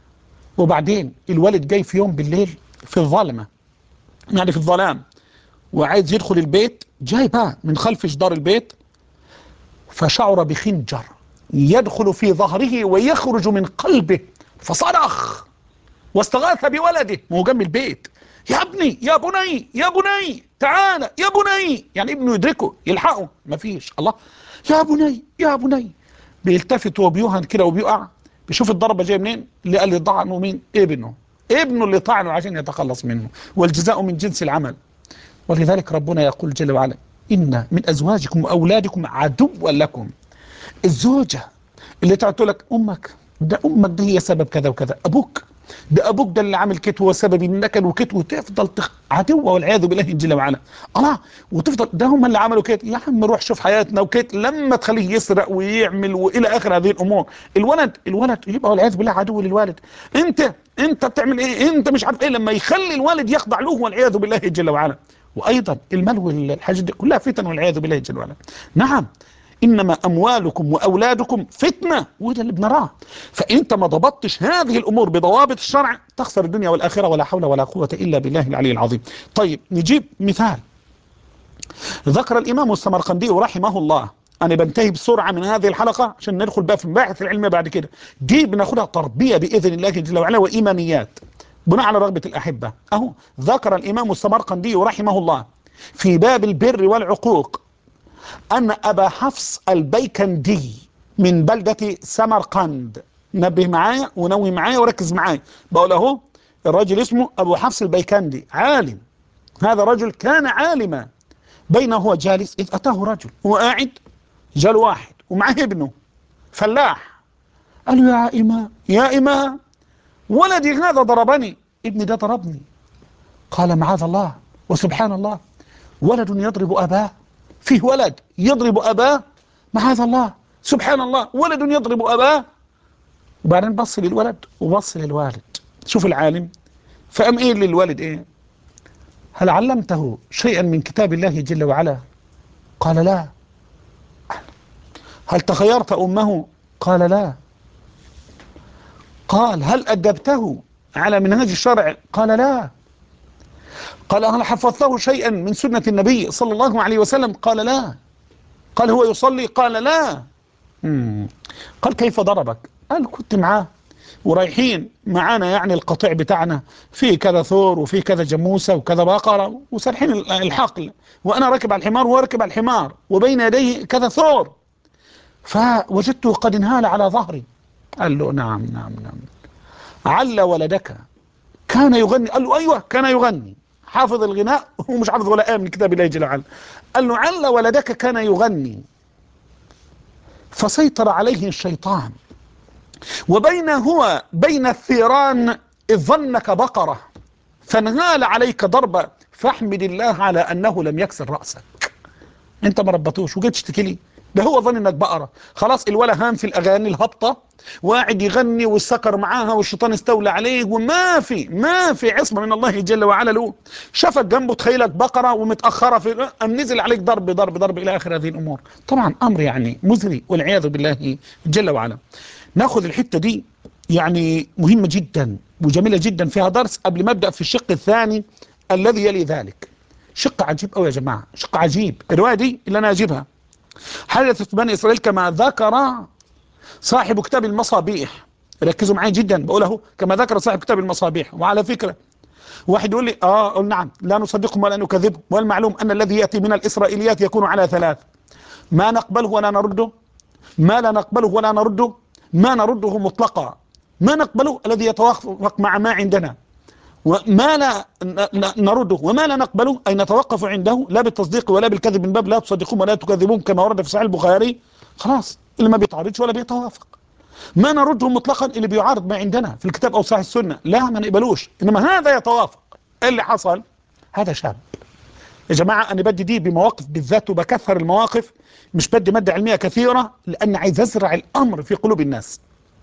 وبعدين الوالد جاي في يوم بالليل في الظلمة، يعني في الظلام، وعايز يدخل البيت، جاي بقى من خلف جدار البيت، فشعر بخنجر يدخل في ظهره ويخرج من قلبه، فصرخ واستغاث بولده وهو جنب البيت. يا ابني يا بني يا بني تعالى يا بني، يعني ابنه يدركه يلحقه، مفيش. الله، يا بني يا بني، بيلتفت وبيوهن كده وبيقع، بيشوف الضربه جايه منين، اللي قال لي طعنه مين؟ ابنه اللي طعنه عشان يتخلص منه، والجزاء من جنس العمل. ولذلك ربنا يقول جل وعلا إن من أزواجكم وأولادكم عدوا لكم. الزوجة اللي تقول لك أمك، ده أمك دي هي سبب كذا وكذا، أبوك ده، أبوك ده اللي عامل كت هو سبب النكد وكت، وتفضل عدوة والعياذ بالله جل وعلا. الله، وتفضل ده هم اللي عملوا كت، يا عم روح شوف حياتنا وكت، لما تخليه يسرق ويعمل وإلى آخر هذه الأمور. الولد يبقى والعياذ بالله عدو للوالد. أنت بتعمل إيه؟ أنت مش عارف إيه، لما يخلي الوالد يخضع له والعياذ بالله جل وعلا. وأيضا المال والحاجات دي كلها فتن والعياذ بالله جل وعلا. نعم، إنما أموالكم وأولادكم فتنة، وده اللي بنراه. فأنت ما ضبطتش هذه الأمور بضوابط الشرع تخسر الدنيا والآخرة، ولا حول ولا قوة إلا بالله العلي العظيم. طيب نجيب مثال. ذكر الإمام السمرقندي رحمه الله، أنا بنتهي بسرعة من هذه الحلقة عشان ندخل بقى في المباحث العلمية بعد كده، دي بناخدها تربية بإذن الله جل وعلا وإيمانيات بناء على رغبة الأحبة. أهو ذكر الإمام السمرقندي رحمه الله في باب البر والعقوق أن أبا حفص البيكندي من بلدة سمرقند، نبه معايا ونوي معايا وركز معايا، بقول أهو الرجل اسمه أبو حفص البيكندي، عالم، هذا رجل كان عالما. بينه هو جالس إذ أتاه رجل، هو قاعد، جال واحد ومعه ابنه فلاح، قال له يا إمام يا إمام، ولدي هذا ضربني، ابني ده ضربني. قال معاذ الله وسبحان الله، ولد يضرب أباه؟ فيه ولد يضرب أباه؟ معاذ الله سبحان الله، ولد يضرب أباه. وبعدين بص للولد وبص للوالد، شوف العالم، فقام ايه للوالد ايه؟ هل علمته شيئا من كتاب الله جل وعلا؟ قال لا. هل تخيرت أمه؟ قال لا. قال هل أدبته على منهج الشرع؟ قال لا. قال هل حفظته شيئا من سنة النبي صلى الله عليه وسلم؟ قال لا. قال هو يصلي؟ قال لا. قال كيف ضربك؟ قال كنت معاه ورايحين معانا يعني القطيع بتاعنا فيه كذا ثور وفيه كذا جاموسة وكذا بقرة وسارحين الحقل، وأنا راكب على الحمار وهو راكب على الحمار وبين يديه كذا ثور، فوجدته قد انهال على ظهري. قال له نعم نعم نعم. عل ولدك كان يغني. قال له أيوة كان يغني، حافظ الغناء ومش حافظ ولا آية من كتاب الله جل وعلا. قال له عل ولدك كان يغني فسيطر عليه الشيطان، وبين هو بين الثيران إذ ظنك بقرة فانهال عليك ضربة فاحمد الله على أنه لم يكسر رأسك. انت ما ربطوش وجيت تشتكي لي، ده هو ظن انك بقرة. خلاص الولا هام في الاغاني الهابطة وقاعد يغني والسكر معاها والشيطان استولى عليه، وما في عصمة من الله جل وعلا له. شافك جنبه تخيلك بقرة ومتأخرة في أم نزل عليك ضرب ضرب ضرب الى اخر هذه الامور. طبعا امر يعني مزري والعياذ بالله جل وعلا. ناخذ الحتة دي يعني مهمة جدا وجميلة جدا، فيها درس قبل ما ابدأ في الشق الثاني الذي يلي ذلك. شق عجيب قوي يا جماعة، شق عجيب. الرواية دي اللي أنا أجيبها حدثت في بني إسرائيل كما ذكر صاحب كتاب المصابيح. ركزوا معي جدا، بقوله كما ذكر صاحب كتاب المصابيح. وعلى فكرة واحد يقول لي أقول نعم لا نصدقهم ولا نكذبهم، والمعلوم أن الذي يأتي من الإسرائيليات يكون على ثلاث: ما نقبله ولا نرده، ما لا نقبله ولا نرده، ما نرده مطلقا. ما نقبله الذي يتوافق مع ما عندنا، وما لا نرده وما لا نقبله أي نتوقف عنده لا بالتصديق ولا بالكذب، من باب لا تصدقون ولا تكذبون كما ورد في صحيح البخاري. خلاص اللي ما بيتعارضش ولا بيتوافق. ما نرده مطلقا اللي بيعارض ما عندنا في الكتاب أو صحيح السنة لا ما نقبلوش، إنما هذا يتوافق. اللي حصل هذا شاب يا جماعة. أنا بدي دي بمواقف بالذات وبكثر المواقف، مش بدي مادة علمية كثيرة لأن عايز أزرع الأمر في قلوب الناس.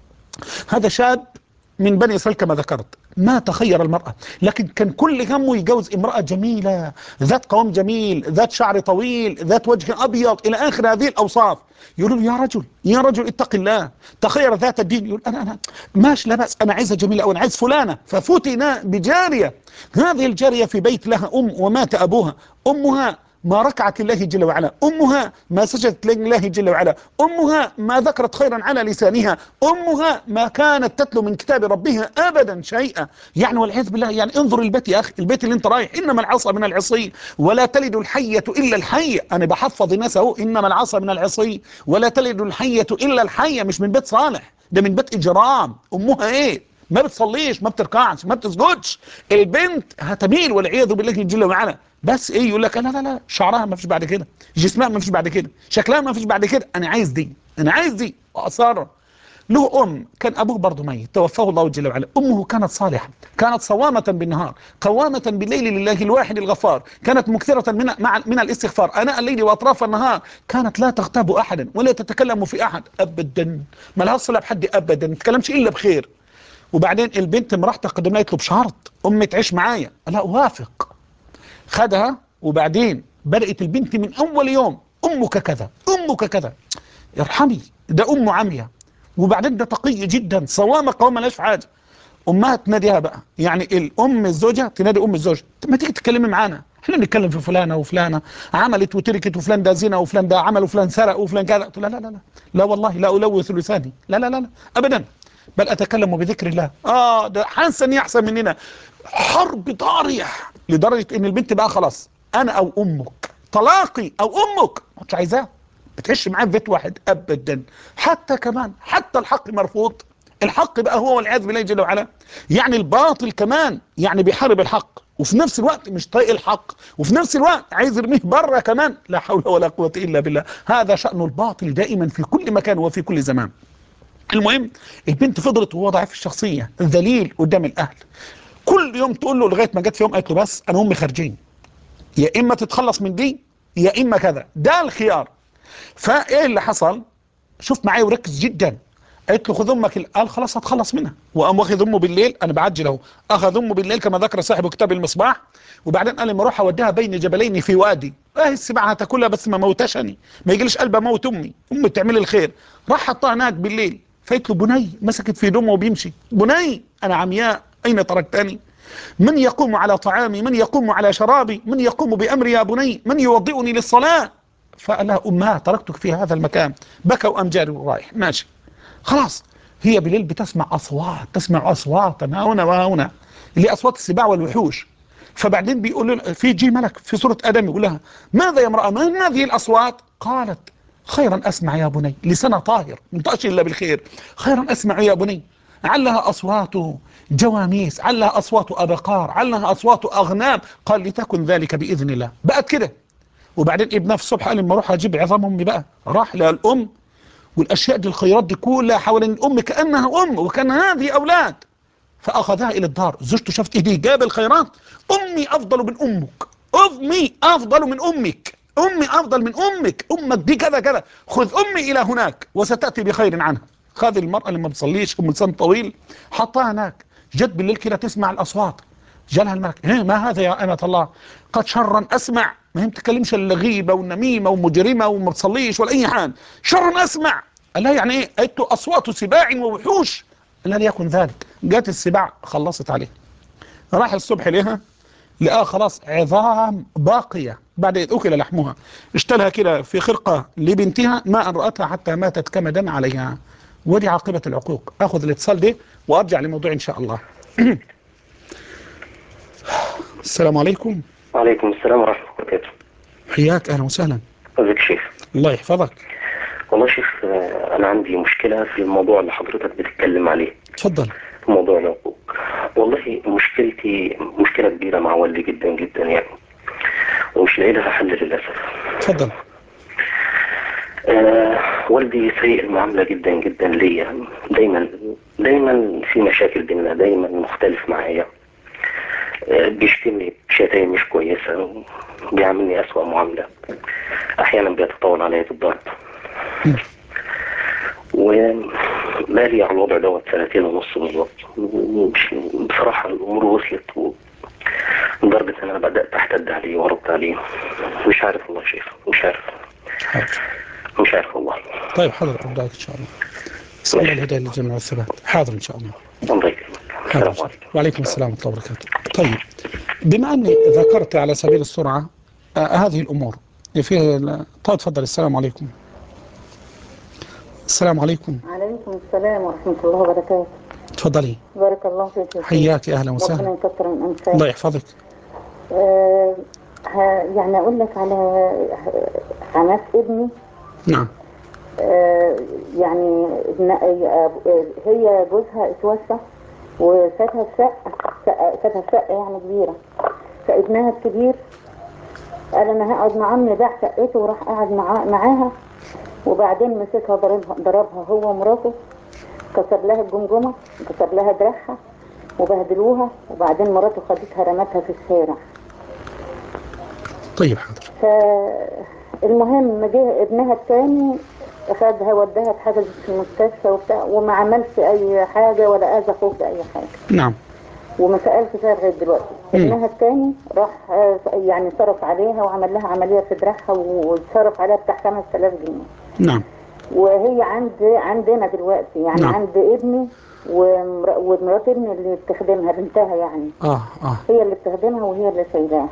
هذا شاب من بني إسرائيل كما ذكرت، ما تخير المرأة، لكن كان كل همه يجوز امرأة جميلة ذات قوام جميل ذات شعر طويل ذات وجه أبيض إلى آخر هذه الأوصاف. يقولوا يا رجل يا رجل اتق الله تخير ذات الدين. يقول أنا ماشي لا بأس، أنا عايزة جميلة أو أنا عايز فلانة. ففتنا بجارية، هذه الجارية في بيت لها أم ومات أبوها، أمها ما ركعت لله جل وعلا، أمها ما سجدت لله جل وعلا، أمها ما ذكرت خيرا على لسانها، أمها ما كانت تتلو من كتاب ربها أبدا شيئا. يعني والعياذ بالله. يعني انظر البيت يا أخي، البيت اللي انت رايح إنما العصا من العصي ولا تلد الحية إلا الحية. أنا بحفظ الناس أهو، إنما العصا من العصي ولا تلد الحية إلا الحية. مش من بيت صالح، ده من بيت إجرام. أمها إيه؟ ما بتصليش ما بتركعش ما بتسجدش. البنت هتميل والعياذ بالله جل وعلا. بس ايه يقول لك لا لا لا شعرها ما فيش بعد كده، جسمها ما فيش بعد كده، شكلها ما فيش بعد كده، انا عايز دي انا عايز دي. واصر. له كان ابوه برضه ميت توفاه الله جل وعلا. امه كانت صالحه، كانت صوامه بالنهار قوامه بالليل لله الواحد الغفار، كانت مكثره من الاستغفار اناء الليل واطراف النهار، كانت لا تغتاب احدا ولا تتكلم في احد ابدا، ما لها صله بحد ابدا، ما تتكلمش الا بخير. وبعدين البنت مرحتها قدمنا يطلب شرط: امي تعيش معايا. لا اوافق. خدها وبعدين بدأت البنت من اول يوم امك كذا امك كذا. ارحمي، ده امه عمية، وبعدين ده تقي جدا صوامة قوامة لاش حاجة. امها تناديها بقى، يعني الام الزوجة تنادي ام الزوجة: ما تيجي تتكلمي معانا، احنا بنتكلم في فلانة وفلانة عملت وتركت وفلان ده زنا وفلان ده عمل وفلان سرق وفلان كذا. لا لا لا لا لا والله لا ألوث لساني، لا لا لا لا ابدا، بل اتكلم بذكر الله. ده حسن يحسن مننا. حرب طارية لدرجة ان البنت بقى خلاص انا او امك، طلاقي او امك مش عايزاه، بتعيش معاه في بيت واحد ابدا. حتى كمان حتى الحق مرفوض. الحق بقى هو والعياذ بالله جل وعلا. يعني الباطل كمان يعني بيحارب الحق، وفي نفس الوقت مش طايق الحق، وفي نفس الوقت عايز يرميه بره كمان. لا حول ولا قوة الا بالله. هذا شأن الباطل دائما في كل مكان وفي كل زمان. المهم البنت فضلت وهو ضعيف الشخصية ذليل قدام الأهل. كل يوم تقول له لغاية ما جت في يوم قالت له بس أنا أمي خارجين، يا إما تتخلص من دي يا إما كذا، ده الخيار. فإيه اللي حصل؟ شوف معايا وركز جدا. قالت له خذ امك، قال خلاص هتخلص منها، وقام واخذ امه بالليل. انا بعجل اهو. اخذ امه بالليل كما ذكر صاحب كتاب المصباح، وبعدين قال لما اروح اوديها بين جبلين في وادي، السباع هتاكلها بس ما موتشني، ما يجيليش قلب اموت امي تعمل الخير. راح حطها هناك بالليل. فقلت له بني، مسكت في دمه وبيمشي: بني انا عمياء اين تركتني؟ من يقوم على طعامي؟ من يقوم على شرابي؟ من يقوم بامري يا بني؟ من يوضئني للصلاه؟ فقال لها امها تركتك في هذا المكان. بكى وقام جاري ورايح ماشي. خلاص هي بالليل بتسمع أصوات، تسمع أصواتا هنا وهنا، اللي أصوات السباع والوحوش. فبعدين بيقول في جي ملك في سورة آدم يقول لها ماذا يا امرأة، ما هذه الأصوات؟ قالت خيرا أسمع يا بني، لسانها طاهر منتشر إلا بالخير، خيرا أسمع يا بني، علها أصوات جواميس، علها أصوات أبقار، علها أصوات أغنام. قال لتكن ذلك بإذن الله. بقت كده. وبعدين ابنها في الصبح قال لما اروح اجيب عظام امي بقى، راح لها الام والاشياء دي الخيرات دي كلها حوالين الام كانها ام وكان هذه اولاد. فاخذها الى الدار، زوجته شافت ايديه جاب الخيرات، امي افضل من امك، امي افضل من امك، امي افضل من امك، امك دي كذا كذا، خذ امي الى هناك وستاتي بخير عنها. خذ المراه اللي ما بتصليش ام لسان طويل حطها هناك، جت بالليل كده تسمع الاصوات. جالها الملك ما هذا يا أمة الله؟ قد شرا أسمع. ما هي بتتكلمش الا غيبة ونميمة ومجرمة وما بتصليش ولا أي حاجة. شرا أسمع. قال لها يعني إيه؟ قالت له أصوات سباع ووحوش. قال لها ليكن ذلك. جات السباع خلصت عليه. راح الصبح لها لقاها خلاص عظام باقية بعد إذ أكل لحمها. اشتلها كده في خرقة لبنتها ما أن رأتها حتى ماتت كمدا عليها. ودي عاقبة العقوق. أخذ الاتصال ده وأرجع لموضوع إن شاء الله. السلام عليكم. وعليكم السلام ورحمة الله وبركاته. حياك، أهلا وسهلا. ازيك يا شيخ؟ الله يحفظك. والله يا شيخ، أنا عندي مشكلة في الموضوع اللي حضرتك بتتكلم عليه. تفضل. موضوع العقوق. والله مشكلتي مشكلة كبيرة مع والدي جدا جدا يعني، ومش لاقي لها حل للأسف. تفضل. والدي سيء المعاملة جدا جدا ليا، دايما دايما في مشاكل بيننا، دايما مختلف معايا. بيشتمني بشتايم مش كويسة، بيعاملني أسوأ معاملة، أحيانا بيتطاول عليا بالضرب. ومالي على الوضع دوت 2.5 سنين بالظبط. بصراحة الأمور وصلت لدرجة إن أنا بدأت أحتد عليه وأرد عليه. مش عارف والله يا شيخ، مش عارف. حاضر. مش عارف والله. طيب حاضر، أرضاك إن شاء الله. اسأل الله الهداية للجنة والثبات. حاضر إن شاء الله. الله يكرمك. حاضر. السلام عليكم. وعليكم السلام ورحمة الله وبركاته. طيب، بما أني ذكرت على سبيل السرعة هذه الأمور في طيب تفضل. السلام عليكم. السلام عليكم. عليكم السلام ورحمة الله وبركاته. تفضلي. بارك الله فيك يا شيخ. حياك، أهلا وسهلا. ربنا يكثر من أمثالك. الله يحفظك. يعني أقول لك على حماس ابني. نعم. يعني هي جوزها اتوفى وسابها في سابها في شقة يعني كبيرة. فابنها الكبير قال أنا هقعد مع عمي، باع شقته وراح قعد معاها. وبعدين مسكها ضربها هو ومراته، كسر لها الجمجمة، كسر لها دراعها وبهدلوها. وبعدين مراته خدتها رمتها في الشارع. طيب حاضر. فالمهم جه ابنها الثاني اخدها وداها اتحجزت في المستشفى وبتاع، وما عملش اي حاجة ولا اذى اخوه باي حاجة. نعم. وما سألش فيها لغاية دلوقتي. ابنها الثاني راح يعني صرف عليها وعمل لها عملية في دراعها وصرف عليها بتاع 5000 جنيه. نعم. وهي عندنا دلوقتي يعني. نعم. عند ابني ومرات ابني اللي بتخدمها بنتها يعني. هي اللي بتخدمها وهي اللي شايلاها.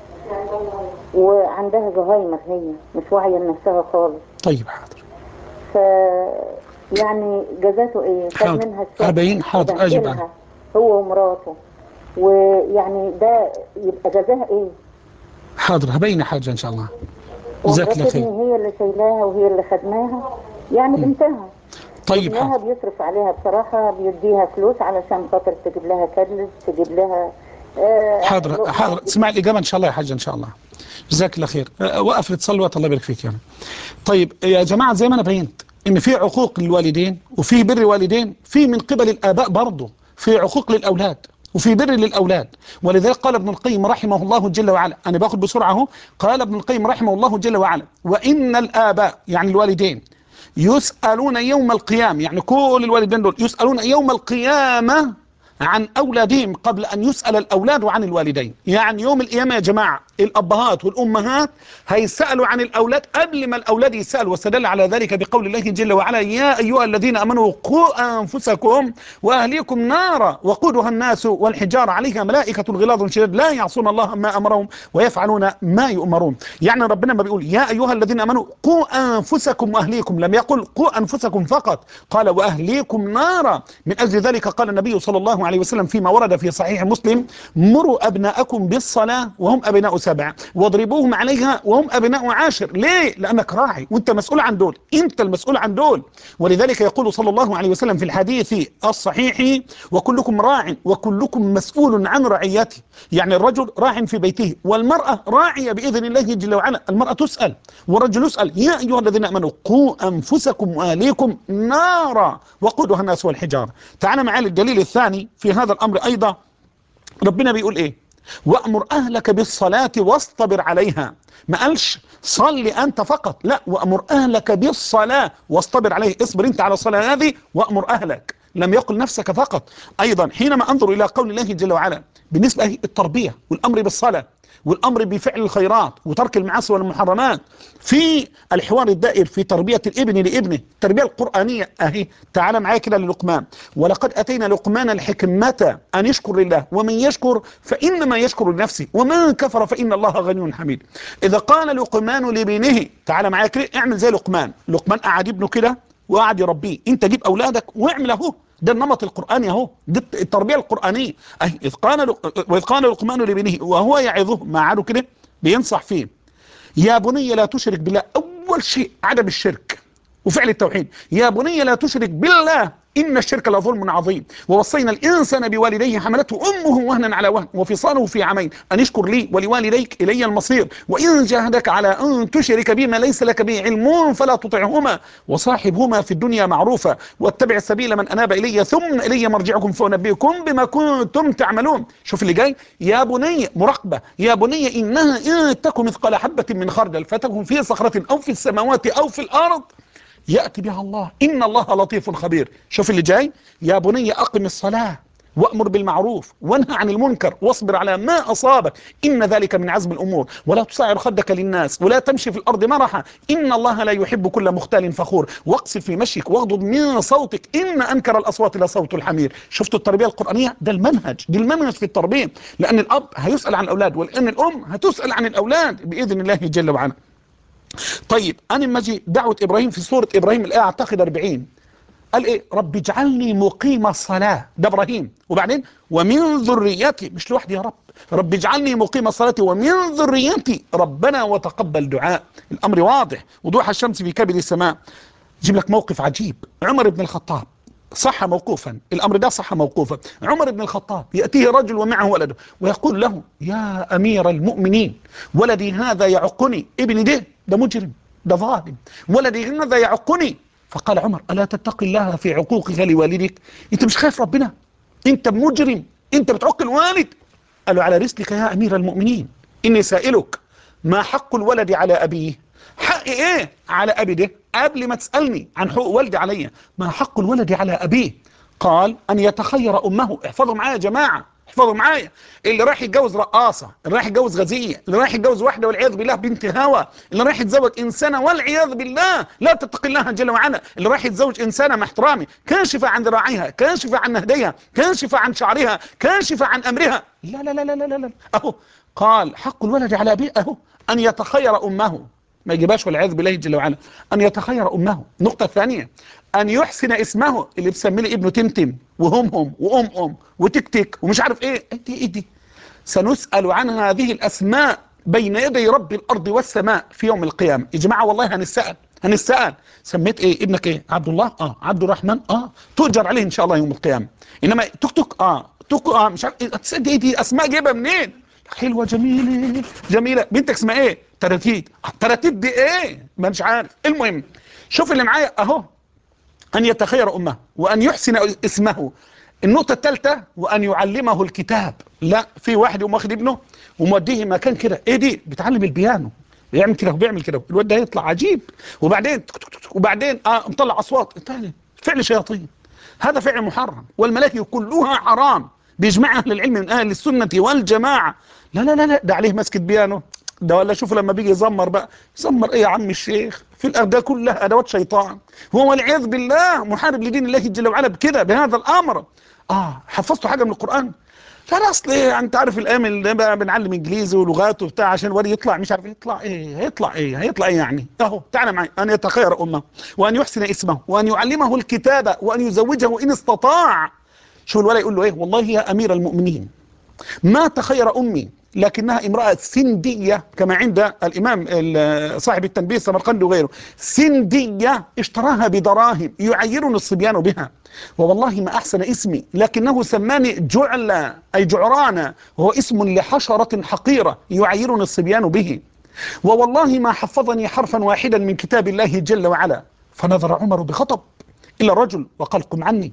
وعندها زهايمر، هي مش واعية لنفسها خالص. طيب حاضر. ف يعني جزاته ايه؟ خد منها الشقة. أبين حاضر أجب عنها هو ومراته. ويعني ده يبقى جزاها ايه؟ حاضر، هبين حاجة إن شاء الله. جزاك الله خير. هي اللي شايلاها وهي اللي خدماها يعني بنتها. طيب ابنها بيصرف عليها بصراحة، بيديها فلوس علشان خاطر تجيب لها كدلس، تجيب لها حاضر حاضر. تسمع الإجابة إن شاء الله يا حاجة إن شاء الله. جزاك الله خير. وقف الاتصال وقت، الله يبارك فيك يعني. طيب يا جماعة، زي ما أنا بينت إن في عقوق للوالدين وفي بر الوالدين، في من قبل الآباء برضه في عقوق للأولاد وفي بر للأولاد. ولذلك قال ابن القيم رحمه الله جل وعلا، أنا باخد بسرعة اهو. قال ابن القيم رحمه الله جل وعلا: وإن الآباء يعني الوالدين يسألون يوم القيامة، يعني كل الوالدين دول يسألون يوم القيامة عن أولادهم قبل أن يسأل الأولاد عن الوالدين. يعني يوم القيامة يا جماعة الأبهات والأمهات هيسألوا عن الأولاد قبل ما الأولاد يسألوا. واستدل على ذلك بقول الله جل وعلا: يا أيها الذين آمنوا قوا أنفسكم وأهليكم نارا وقودها الناس والحجارة عليها ملائكة غلاظ شداد لا يعصون الله ما أمرهم ويفعلون ما يؤمرون. يعني ربنا ما بيقول يا أيها الذين آمنوا قوا أنفسكم وأهليكم، لم يقل قوا أنفسكم فقط، قال وأهليكم نارا. من أجل ذلك قال النبي صلى الله عليه وسلم فيما ورد في صحيح مسلم: مروا أبناءكم بالصلاة وهم أبناء 7 واضربوهم عليها وهم أبناء 10. ليه؟ لأنك راعي وأنت مسؤول عن دول، أنت المسؤول عن دول. ولذلك يقول صلى الله عليه وسلم في الحديث الصحيح: وكلكم راع وكلكم مسؤول عن رعيته. يعني الرجل راع في بيته والمرأة راعية بإذن الله جل وعلا. المرأة تسأل والرجل يسأل: يا أيها الذين آمنوا قوا أنفسكم وأهليكم نارا وقودها الناس والحجارة. تعال معي للدليل الثاني في هذا الأمر أيضا. ربنا بيقول إيه؟ وأمر أهلك بالصلاة واصطبر عليها. ما قالش صلي أنت فقط، لا، وأمر أهلك بالصلاة واصطبر عليه، اصبر أنت على الصلاة هذه وأمر أهلك، لم يقل نفسك فقط. أيضا حينما أنظر إلى قول الله جل وعلا بالنسبة للتربية والأمر بالصلاة والأمر بفعل الخيرات وترك المعاصي والمحرمات في الحوار الدائر في تربية الابن لابنه، التربية القرآنية أهي. تعال معايا كده للقمان: ولقد أتينا لقمان الحكمة أن يشكر لله ومن يشكر فإنما يشكر لنفسه ومن كفر فإن الله غني حميد. إذا قال لقمان لابنه، تعال معايا كده اعمل زي لقمان. لقمان قعد ابنه كده وقعد يربيه. انت جيب اولادك واعمل اهو، ده النمط القرآني اهو، دي التربية القرآنية اهي. وإذ قال لقمان لابنه وهو يعظه، ما عاده كده بينصح فيه: يا بني لا تشرك بالله. اول شيء عدم الشرك وفعل التوحيد. يا بني لا تشرك بالله إن الشرك لظلم عظيم. ووصينا الإنسان بوالديه حملته أمه وهنا على وهن وفصاله في عامين أن اشكر لي ولوالديك إلي المصير وإن جاهدك على أن تشرك بما ليس لك به علم فلا تطعهما وصاحبهما في الدنيا معروفا واتبع سبيل من أناب إلي ثم إلي مرجعكم فأنبئكم بما كنتم تعملون. شوف اللي جاي: يا بني مراقبة، يا بني إنها إن تكن مثقال حبة من خردل فتكن في صخرة أو في السماوات أو في الأرض يأتي بها الله إن الله لطيف خبير. شوف اللي جاي: يا بني أقم الصلاة وأمر بالمعروف وانهى عن المنكر واصبر على ما أصابك إن ذلك من عزم الأمور ولا تصعر خدك للناس ولا تمشي في الأرض مرحا إن الله لا يحب كل مختال فخور واقصد في مشيك واغضض من صوتك إن أنكر الأصوات لصوت الحمير. شفتوا التربية القرآنية؟ ده المنهج، دي المنهج في التربية، لأن الأب هيسأل عن الأولاد ولأن الأم هتسأل عن الأولاد بإذن الله جل وعلا. طيب أنا لما أجي دعوة إبراهيم في سورة إبراهيم الآية أعتقد 40 قال إيه؟ رب اجعلني مقيم الصلاة، ده إبراهيم، وبعدين ومن ذريتي، مش لوحدي يا رب، رب اجعلني مقيم الصلاة ومن ذريتي ربنا وتقبل دعاء. الأمر واضح وضوح الشمس في كبد السماء. جيب لك موقف عجيب. عمر بن الخطاب صح موقوفا، الأمر ده صح موقوفا. عمر بن الخطاب يأتيه رجل ومعه ولده ويقول له: يا أمير المؤمنين ولدي هذا يعقني، ابني ده مجرم، ده ظالم، ولدي هذا يعقني. فقال عمر: ألا تتقي الله في عقوقك لوالدك؟ أنت مش خايف ربنا؟ أنت مجرم، أنت بتعق الوالد. قال له: على رسلك يا أمير المؤمنين إني سائلك ما حق الولد على أبيه؟ حق إيه على أبي ده قبل ما تسألني عن حقوق والدي عليا؟ ما حق الولد على أبيه؟ قال: أن يتخير أمه. احفظوا معايا يا جماعة، احفظوا معايا. اللي رايح يتجوز رقاصة، اللي رايح يتجوز غزية، اللي رايح يتجوز واحدة والعياذ بالله بنت هوى، اللي رايح يتزوج إنسانة والعياذ بالله لا تتقي الله جل وعلا، اللي رايح يتزوج إنسانة مع احترامي كاشفة عن ذراعيها، كاشفة عن نهديها، كاشفة عن شعرها، كاشفة عن أمرها، لا لا لا لا لا لا. أهو قال: حق الولد على أبيه أهو أن يتخير أمه، ما يجيبهاش والعياذ بالله جل وعلا، أن يتخير أمه. النقطة الثانية: أن يحسن اسمه، اللي بسمي لي ابنه تمتم وهم وأم وتكتك ومش عارف إيه دي سنسأل عن هذه الأسماء بين يدي رب الأرض والسماء في يوم القيامة. يا جماعة والله هنسأل سميت إيه ابنك؟ إيه؟ عبد الله؟ عبد الرحمن؟ تؤجر عليه إن شاء الله يوم القيامة. إنما توك مش عارف دي أسماء جايبها منين؟ حلوة جميلة جميلة. بنتك اسمها ايه؟ تراتيد. تراتيد دي ايه؟ ما مش عارف. المهم شوف اللي معايا اهو: ان يتخير امه وان يحسن اسمه. النقطة الثالثة: وان يعلمه الكتاب. لا، في واحد يقوم واخد ابنه وموديه مكان كده، ايه دي؟ بيتعلم البيانو، بيعمل كده وبيعمل كده، الواد ده هيطلع عجيب، وبعدين مطلع اصوات، فعل شياطين. هذا فعل محرم، والملائكة كلها حرام بيجمع أهل العلم من أهل السنة والجماعة. لا لا لا لا، ده عليه مسكة بيانو ده، ولا شوفوا لما بيجي يزمر بقى، يزمر ايه يا عم الشيخ؟ في الأرض كلها أدوات شيطان، هو والعياذ بالله محارب لدين الله جل وعلا بكده بهذا الأمر. حفظتوا حاجة من القرآن؟ لا اصل ايه، انت عارف الايام اللي بقى بنعلم انجليزي ولغات وبتاع عشان الولد يطلع مش عارف يطلع ايه، هيطلع ايه يعني؟ اهو تعالى معي، ان يتخير امه وان يحسن اسمه وان يعلمه الكتابه وان يزوجه ان استطاع. شو الولد يقول له ايه؟ والله يا امير المؤمنين ما تخير امي لكنها امراه سنديه، كما عند الامام صاحب التنبيه السمرقندي وغيره، سنديه اشتراها بدراهم يعيرني الصبيان بها، ووالله ما احسن اسمي لكنه سماني جعلة اي جعرانة، وهو اسم لحشرة حقيرة يعيرني الصبيان به، ووالله ما حفظني حرفا واحدا من كتاب الله جل وعلا. فنظر عمر بغضب الى الرجل وقال قم عني،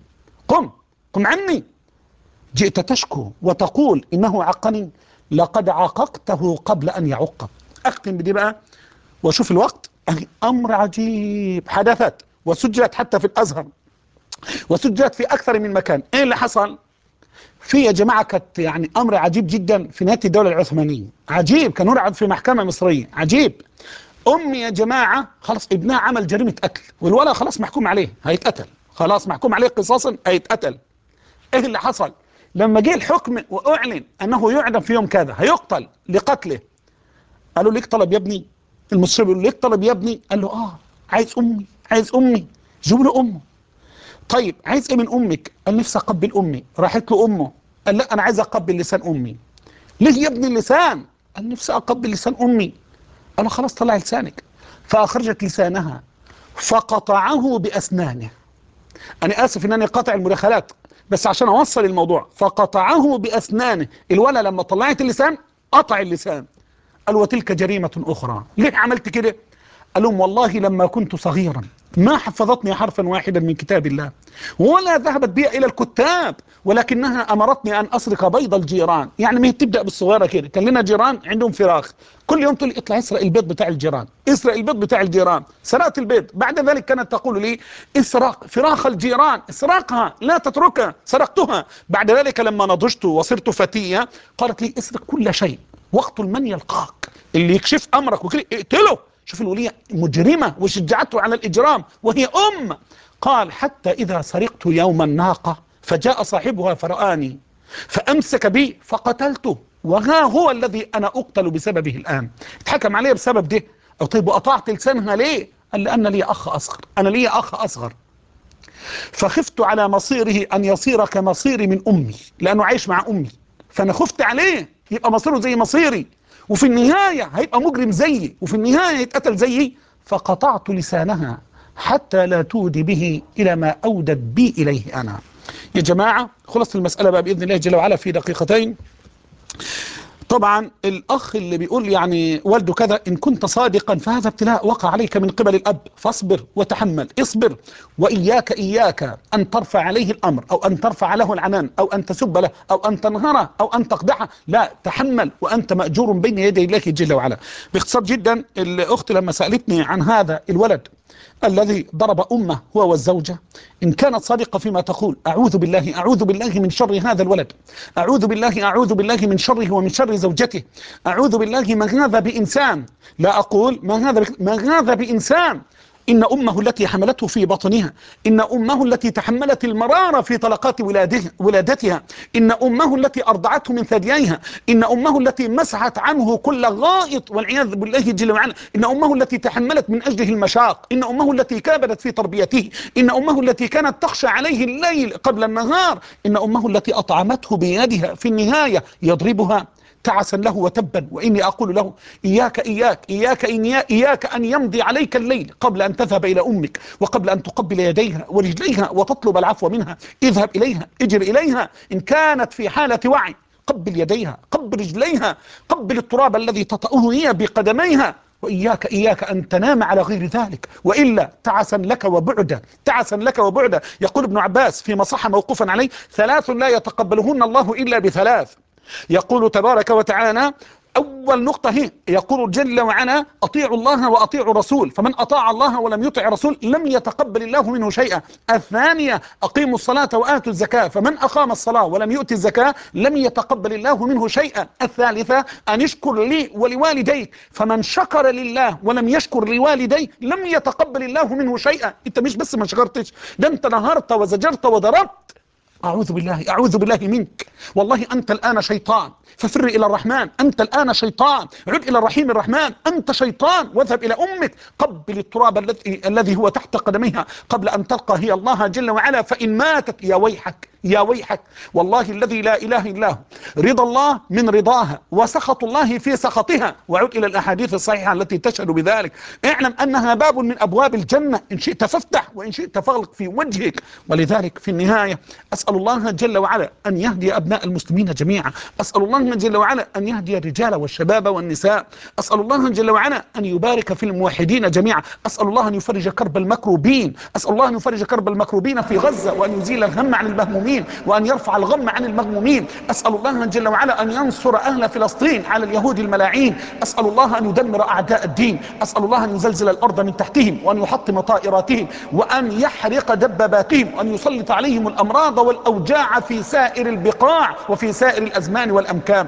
قم عني، جئت تشكو وتقول إنه عقني، لقد عاققته قبل أن يعق. أختم بدي بقى وشوف الوقت، أمر عجيب حدثت وسجلت حتى في الأزهر وسجلت في أكثر من مكان. إيه اللي حصل؟ في يا جماعة كانت يعني أمر عجيب جدا في نهاية الدولة العثمانية، عجيب، كان يرعب في محكمة مصرية، عجيب. أمي يا جماعة خلاص ابنها عمل جريمة قتل، والولد خلاص محكوم عليه هيتقتل، خلاص محكوم عليه قصاصا هيتقتل. ايه اللي حصل؟ لما جه الحكم واعلن انه يعدم في يوم كذا هيقتل لقتله، قالوا ليك طلب يا ابني؟ المستشار بيقول له ليك طلب يا ابني؟ قال له عايز امي، جيبوا له امه. طيب عايز ايه من امك؟ قال نفسي اقبل امي. راحت له امه، قال لا انا عايز اقبل لسان امي. ليه يا ابني اللسان؟ قال نفسي اقبل لسان امي. قال له خلاص طلع لسانك. فاخرجت لسانها فقطعه باسنانه. انا اسف ان انا قاطع المداخلات بس عشان اوصل الموضوع. فقطعه باسنانه، الولد لما طلعت اللسان قطع اللسان. قال وتلك جريمة اخرى. ليه عملت كده؟ قال لهم والله لما كنت صغيرا ما حفظتني حرفا واحدا من كتاب الله ولا ذهبت بي الى الكتاب، ولكنها امرتني ان اسرق بيض الجيران. يعني ما هي تبدا بالصغيره كده، كان لنا جيران عندهم فراخ، كل يوم تقول لي اطلع اسرق البيض بتاع الجيران، اسرق البيض بتاع الجيران. سرقت البيض، بعد ذلك كانت تقول لي اسرق فراخ الجيران، اسرقها لا تتركها. سرقتها. بعد ذلك لما نضجت وصرت فتية قالت لي اسرق كل شيء واقتل من يلقاك، اللي يكشف امرك وكده اقتله. شوف الولية مجرمة وشجعته على الإجرام وهي قال حتى إذا سرقت يوم الناقة فجاء صاحبها فرآني فأمسك بي فقتلته، وها هو الذي أنا أقتل بسببه الآن. اتحكم عليه بسبب ده. أو طيب وقطعت لسانها ليه؟ قال لأن لي أخ أصغر، أنا لي أخ أصغر فخفت على مصيره أن يصير كمصيري من أمي، لأنه عايش مع أمي، فأنا خفت عليه يبقى مصيره زي مصيري، وفي النهاية هيبقى مجرم زيي، وفي النهاية يتقتل زيي. فقطعت لسانها حتى لا تودي به إلى ما أودت بي إليه أنا. يا جماعة خلص المسألة بقى بإذن الله جل وعلا في دقيقتين. طبعا الأخ اللي بيقول يعني والده كذا، إن كنت صادقا فهذا ابتلاء وقع عليك من قبل الأب، فاصبر وتحمل، اصبر. وإياك أن ترفع عليه الأمر أو أن ترفع له العنان أو أن تسب له أو أن تنهره أو أن تقدحه، لا، تحمل وأنت مأجور بين يدي الله جل وعلا. باختصار جدا، الأخت لما سألتني عن هذا الولد الذي ضرب أمه هو والزوجة، إن كانت صادقة فيما تقول أعوذ بالله من شر هذا الولد، أعوذ بالله من شره ومن شر زوجته، أعوذ بالله ما هذا بإنسان، لا أقول ما هذا بإنسان. إن أمه التي حملته في بطنها، إن أمه التي تحملت المرارة في طلقات ولادتها، إن أمه التي أرضعته من ثدييها، إن أمه التي مسحت عنه كل غائط والعياذ بالله جل وعلا، إن أمه التي تحملت من أجله المشاق، إن أمه التي كابدت في تربيته، إن أمه التي كانت تخشى عليه الليل قبل النهار، إن أمه التي أطعمته بيدها في النهاية يضربها تعسا له وتبا. وإني أقول له إياك أن يمضي عليك الليل قبل أن تذهب إلى أمك وقبل أن تقبل يديها ورجليها وتطلب العفو منها. اذهب إليها، اجر إليها، إن كانت في حالة وعي قبل يديها، قبل رجليها، قبل التراب الذي تطأه هي بقدميها. وإياك أن تنام على غير ذلك، وإلا تعسا لك وبعدا. يقول ابن عباس فيما صح موقوفا عليه: ثلاث لا يتقبلهن الله إلا بثلاث. يقول تبارك وتعالى: أول نقطة هي يقول جل وعلا أطيعوا الله وأطيعوا الرسول، فمن أطاع الله ولم يطع الرسول لم يتقبل الله منه شيئا. الثانية أقيموا الصلاة وآتوا الزكاة، فمن أقام الصلاة ولم يؤت الزكاة لم يتقبل الله منه شيئا. الثالثة أن اشكر لي ولوالديك، فمن شكر لله ولم يشكر لوالديه لم يتقبل الله منه شيئا. أنت مش بس ما شكرتش، ده أنت نهرت وزجرت وضربت. أعوذ بالله، أعوذ بالله منك. والله أنت الآن شيطان، ففر إلى الرحمن. أنت الآن شيطان، عد إلى الرحيم الرحمن. أنت شيطان، واذهب إلى أمك، قبل التراب الذي هو تحت قدميها قبل أن تلقى هي الله جل وعلا، فإن ماتت يا ويحك يا ويحك. والله الذي لا إله إلا هو، رضا الله من رضاها وسخط الله في سخطها. وعد إلى الأحاديث الصحيحة التي تشهد بذلك. اعلم أنها باب من أبواب الجنة، إن شئت فافتح وإن شئت فاغلق في وجهك. ولذلك في النهاية أسأل الله جل وعلا أن يهدي أبناء المسلمين جميعا. أسأل الله جل وعلا أن يهدي الرجال والشباب والنساء. أسأل الله جل وعلا أن يبارك في الموحدين جميعا. أسأل الله أن يفرج كرب المكروبين. أسأل الله أن يفرج كرب المكروبين في غزة، وأن يزيل الهم عن المهمومين، وأن يرفع الغم عن المغمومين. أسأل الله جل وعلا أن ينصر أهل فلسطين على اليهود الملاعين. أسأل الله أن يدمر أعداء الدين. أسأل الله أن يزلزل الأرض من تحتهم، وأن يحطم طائراتهم، وأن يحرق دباباتهم، وأن يسلط عليهم الأمراض والأوجاع في سائر البقاع وفي سائر الأزمان والأمكان.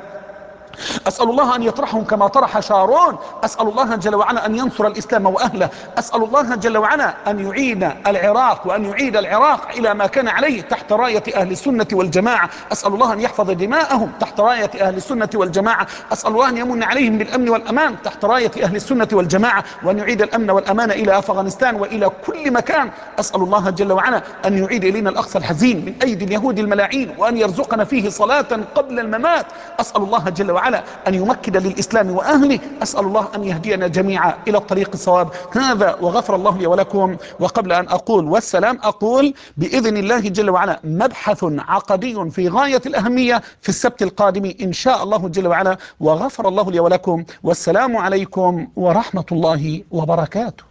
أسأل الله أن يطرحهم كما طرح شارون. أسأل الله جل وعلا أن ينصر الإسلام وأهله. أسأل الله جل وعلا أن يعيد العراق، وأن يعيد العراق إلى ما كان عليه تحت راية أهل السنة والجماعة. أسأل الله أن يحفظ دماءهم تحت راية أهل السنة والجماعة. أسأل الله أن يمن عليهم بالأمن والأمان تحت راية أهل السنة والجماعة، وأن يعيد الأمن والأمان إلى أفغانستان وإلى كل مكان. أسأل الله جل وعلا أن يعيد إلينا الأقصى الحزين من أيدي اليهود الملاعين، وأن يرزقنا فيه صلاة قبل الممات. أسأل الله جل وعلا أن يمكن للإسلام وأهله. أسأل الله أن يهدينا جميعا إلى الطريق الصواب. هذا وغفر الله لي ولكم. وقبل أن أقول والسلام، أقول بإذن الله جل وعلا مبحث عقدي في غاية الأهمية في السبت القادم إن شاء الله جل وعلا. وغفر الله لي ولكم، والسلام عليكم ورحمة الله وبركاته.